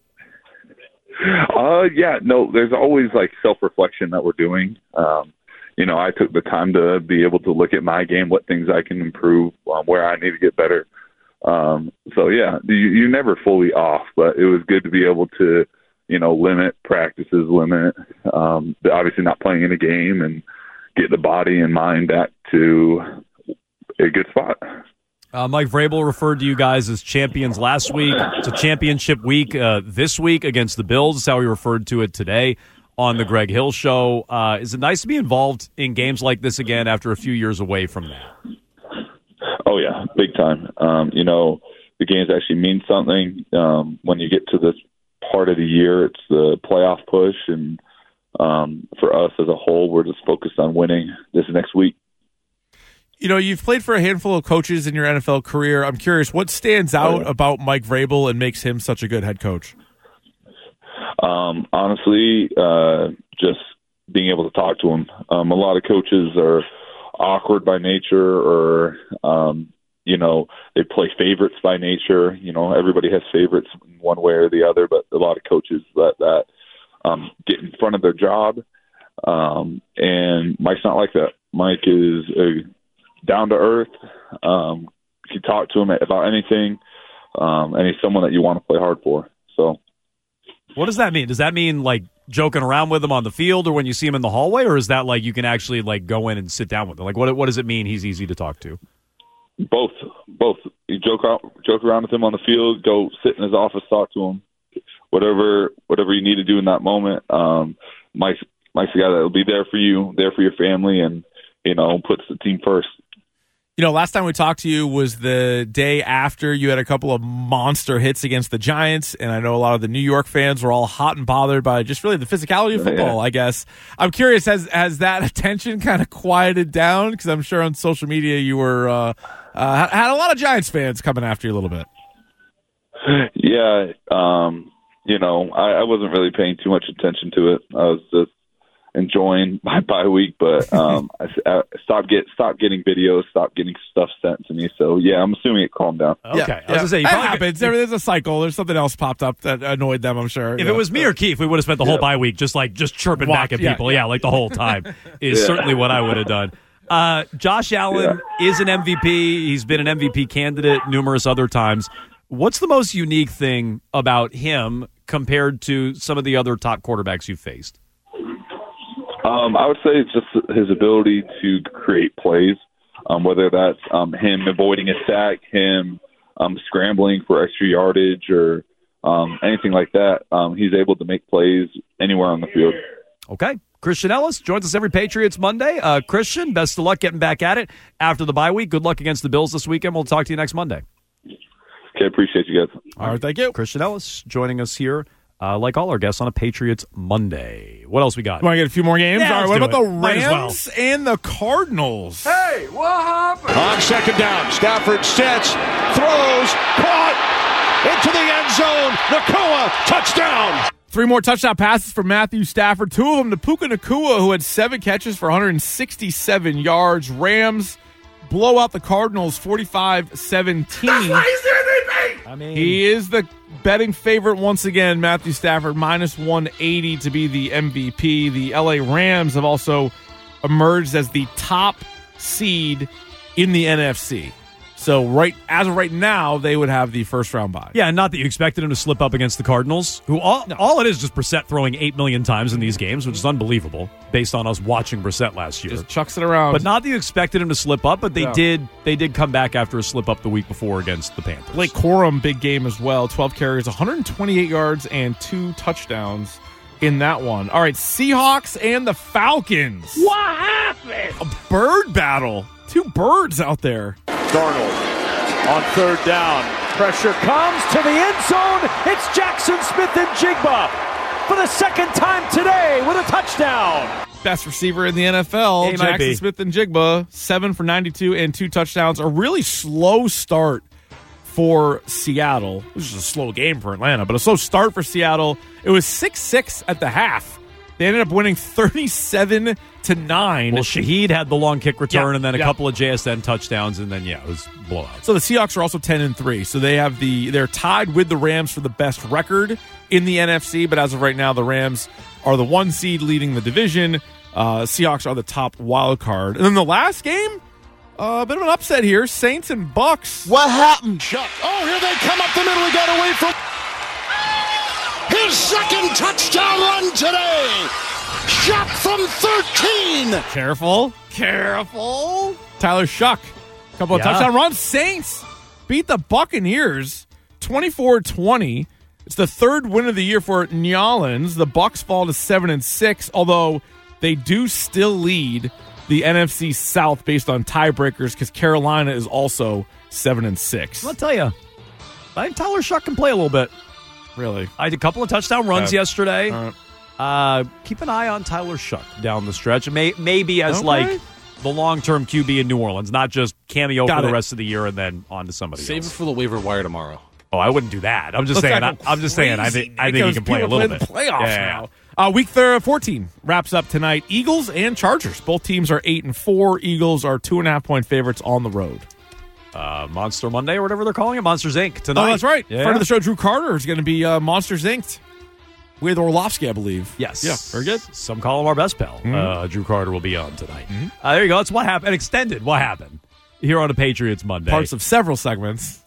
Uh, yeah, no, there's always, like, self-reflection that we're doing. Um, you know, I took the time to be able to look at my game, what things I can improve, um, where I need to get better. Um, so, yeah, you, you're never fully off, but it was good to be able to, you know, limit practices, limit, um, obviously not playing in a game and get the body and mind back to a good spot. Uh, Mike Vrabel referred to you guys as champions last week. It's a championship week uh, this week against the Bills. That's how he referred to it today on the Greg Hill Show. Uh, is it nice to be involved in games like this again after a few years away from that? Oh, yeah, big time. Um, you know, the games actually mean something. Um, when you get to this part of the year, it's the playoff push. And um, for us as a whole, we're just focused on winning this next week. You know, you've played for a handful of coaches in your N F L career. I'm curious, what stands out oh, yeah. about Mike Vrabel and makes him such a good head coach? Um, honestly, uh, just being able to talk to him. Um, a lot of coaches are awkward by nature, or, um, you know, they play favorites by nature. You know, everybody has favorites in one way or the other, but a lot of coaches let that um, get in front of their job. Um, and Mike's not like that. Mike is a down to earth. Um, you talk to him about anything, um, and he's someone that you want to play hard for. So, what does that mean? Does that mean like joking around with him on the field, or when you see him in the hallway, or is that like you can actually like go in and sit down with him? Like, what what does it mean? He's easy to talk to. Both, both. You joke out, joke around with him on the field. Go sit in his office, talk to him. Whatever, whatever you need to do in that moment. Um, Mike's Mike's the guy that will be there for you, there for your family, and you know puts the team first. You know, last time we talked to you was the day after you had a couple of monster hits against the Giants, and I know a lot of the New York fans were all hot and bothered by just really the physicality of football, yeah. I guess. I'm curious, has has that attention kind of quieted down? Because I'm sure on social media you were uh, uh, had a lot of Giants fans coming after you a little bit. Yeah, um, you know, I, I wasn't really paying too much attention to it. I was just enjoying my bye week, but um, I, I stopped get stopped getting videos, stopped getting stuff sent to me. So yeah, I'm assuming it calmed down. Okay, yeah, I was gonna say, you that probably happens. There, there's a cycle. There's something else popped up that annoyed them. I'm sure. If yeah. it was me or Keith, we would have spent the whole yeah. bye week just like just chirping Walk, back at yeah, people. yeah. Yeah, like the whole time is yeah. certainly what I would have done. Uh, Josh Allen yeah. is an M V P. He's been an M V P candidate numerous other times. What's the most unique thing about him compared to some of the other top quarterbacks you've faced? Um, I would say it's just his ability to create plays, um, whether that's um, him avoiding a sack, him um, scrambling for extra yardage, or um, anything like that. Um, he's able to make plays anywhere on the field. Okay. Christian Ellis joins us every Patriots Monday. Uh, Christian, best of luck getting back at it after the bye week. Good luck against the Bills this weekend. We'll talk to you next Monday. Okay, appreciate you guys. All right, thank you. Christian Ellis joining us here uh, like all our guests on a Patriots Monday. What else we got? Want to get a few more games? Yeah, all right, what let's about do the it. Might as well. Rams and the Cardinals? Hey, what happened? On second down, Stafford sets, throws, caught into the end zone. Nakua, touchdown. Three more touchdown passes for Matthew Stafford. Two of them to Puka Nakua, who had seven catches for one hundred sixty-seven yards. Rams blow out the Cardinals forty-five seventeen. That's why he's the M V P! I mean, He is the betting favorite once again. Matthew Stafford minus one eighty to be the M V P. The L A Rams have also emerged as the top seed in the N F C. So right as of right now, they would have the first round bye. yeah, not that you expected him to slip up against the Cardinals, who all, No. all it is just Brissett throwing eight million times in these games, which is unbelievable based on us watching Brissett last year. Just chucks it around. But not that you expected him to slip up, but they No. did they did come back after a slip up the week before against the Panthers. Blake Corum, big game as well. twelve carries, one hundred twenty-eight yards, and two touchdowns in that one. All right, Seahawks and the Falcons. What happened? A bird battle. Two birds out there. Darnold on third down. Pressure comes to the end zone. It's Jackson Smith and Jigba for the second time today with a touchdown. Best receiver in the N F L, He might Jackson be. Smith and Jigba, seven for ninety-two and two touchdowns. A really slow start for Seattle. It was just a slow game for Atlanta, but a slow start for Seattle. It was six six at the half. They ended up winning thirty-seven to nine. Well, Shaheed had the long kick return Yeah, and then a yeah. couple of J S N touchdowns, and then yeah, it was blowout. So the Seahawks are also ten and three. So they have the they're tied with the Rams for the best record in the N F C, but as of right now, the Rams are the one seed leading the division. Uh, Seahawks are the top wild card. And then the last game, uh, a bit of an upset here. Saints and Bucks. What happened? Chuck. Oh, here they come up the middle. He got away from his second touchdown run today. Chuck from thirteen. Careful. Careful. Tyler Shuck. A couple of Yeah. touchdown runs. Saints beat the Buccaneers twenty-four twenty. It's the third win of the year for New Orleans. The Bucks fall to seven and six, although they do still lead the N F C South based on tiebreakers because Carolina is also seven and six. I'll tell you, I think Tyler Shuck can play a little bit. Really? I had a couple of touchdown runs Uh, yesterday. all right. Uh, keep an eye on Tyler Shuck down the stretch. May, maybe as Okay. like the long-term Q B in New Orleans, not just cameo Got for the it. rest of the year and then on to somebody Save else. it for the waiver wire tomorrow. Oh, I wouldn't do that. I'm just Let's saying. not I, go I'm just saying. I crazy, think. I think he because can play a people little play bit. the playoffs Yeah. now. Uh, week thir- fourteen wraps up tonight. Eagles and Chargers. Both teams are eight and four. Eagles are two and a half point favorites on the road. Uh, Monster Monday or whatever they're calling it, Monsters Incorporated tonight. Oh, that's right. Yeah. Friend of the show, Drew Carter, is going to be uh, Monsters Incorporated with Orlovsky, I believe. Yes. Yeah, very good. Some call him our best pal. Mhm. Uh, Drew Carter will be on tonight. Mm-hmm. Uh, there you go. That's what happened. An extended what happened here on a Patriots Monday. Parts of several segments.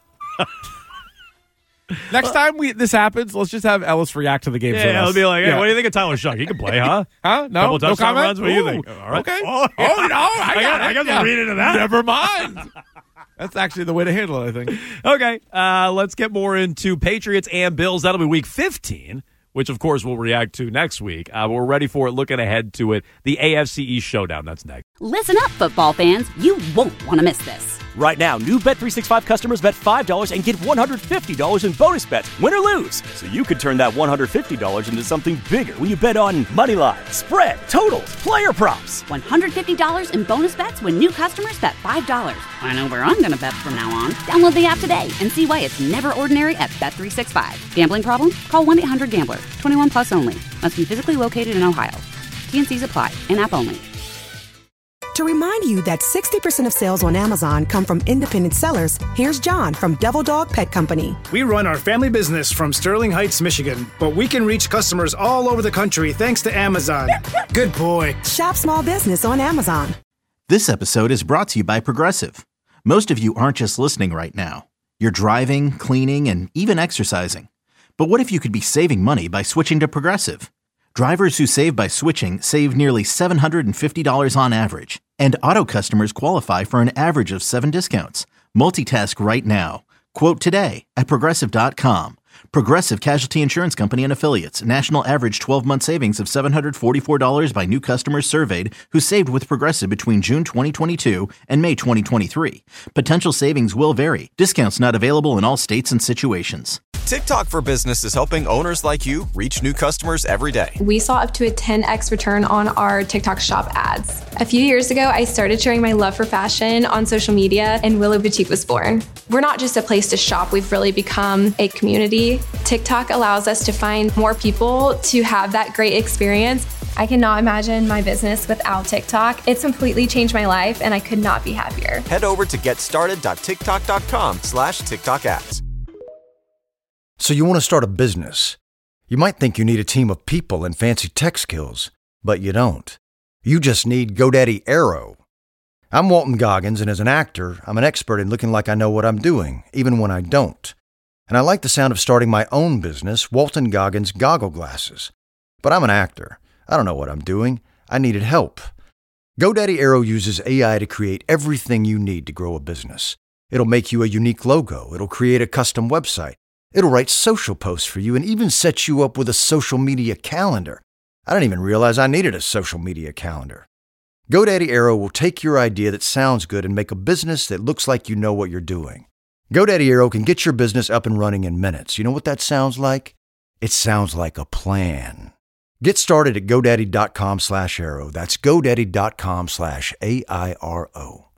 Next time we this happens, let's just have Ellis react to the games. with Yeah, us. I'll be like, hey, Yeah. what do you think of Tyler Shuck? He can play, huh? Huh? No, Couple no touchdown comment? runs. What do you Ooh, think? All right. Okay. Oh, Oh, no, I got, I got, it. I got Yeah. to read into that. Never mind. That's actually the way to handle it, I think. Okay, uh, let's get more into Patriots and Bills. That'll be week fifteen, which, of course, we'll react to next week. Uh, we're ready for it, looking ahead to it. The A F C East Showdown, that's next. Listen up, football fans. You won't want to miss this. Right now, new Bet three sixty-five customers bet five dollars and get one hundred fifty dollars in bonus bets, win or lose. So you could turn that one hundred fifty dollars into something bigger when you bet on money line, spread, totals, player props. one hundred fifty dollars in bonus bets when new customers bet five dollars. I know where I'm going to bet from now on. Download the app today and see why it's never ordinary at Bet three sixty-five. Gambling problem? Call one eight hundred gambler. twenty-one plus only. Must be physically located in Ohio. T N Cs apply. In-app only. To remind you that sixty percent of sales on Amazon come from independent sellers, here's John from Devil Dog Pet Company. We run our family business from Sterling Heights, Michigan, but we can reach customers all over the country thanks to Amazon. Good boy. Shop small business on Amazon. This episode is brought to you by Progressive. Most of you aren't just listening right now. You're driving, cleaning, and even exercising. But what if you could be saving money by switching to Progressive? Drivers who save by switching save nearly seven hundred fifty dollars on average. And auto customers qualify for an average of seven discounts. Multitask right now. Quote today at Progressive dot com. Progressive Casualty Insurance Company and Affiliates. National average twelve-month savings of seven hundred forty-four dollars by new customers surveyed who saved with Progressive between June twenty twenty-two and May twenty twenty-three. Potential savings will vary. Discounts not available in all states and situations. TikTok for Business is helping owners like you reach new customers every day. We saw up to a ten x return on our TikTok shop ads. A few years ago, I started sharing my love for fashion on social media, and Willow Boutique was born. We're not just a place to shop, we've really become a community. TikTok allows us to find more people to have that great experience. I cannot imagine my business without TikTok. It's completely changed my life, and I could not be happier. Head over to getstarted.tiktok.com slash TikTok ads. So you want to start a business. You might think you need a team of people and fancy tech skills, but you don't. You just need GoDaddy Aero. I'm Walton Goggins, and as an actor, I'm an expert in looking like I know what I'm doing, even when I don't. And I like the sound of starting my own business, Walton Goggins Goggle Glasses. But I'm an actor. I don't know what I'm doing. I needed help. GoDaddy Aero uses A I to create everything you need to grow a business. It'll make you a unique logo. It'll create a custom website. It'll write social posts for you and even set you up with a social media calendar. I didn't even realize I needed a social media calendar. GoDaddy Aero will take your idea that sounds good and make a business that looks like you know what you're doing. GoDaddy Aero can get your business up and running in minutes. You know what that sounds like? It sounds like a plan. Get started at GoDaddy.com slash Aero. That's GoDaddy.com slash A I R O.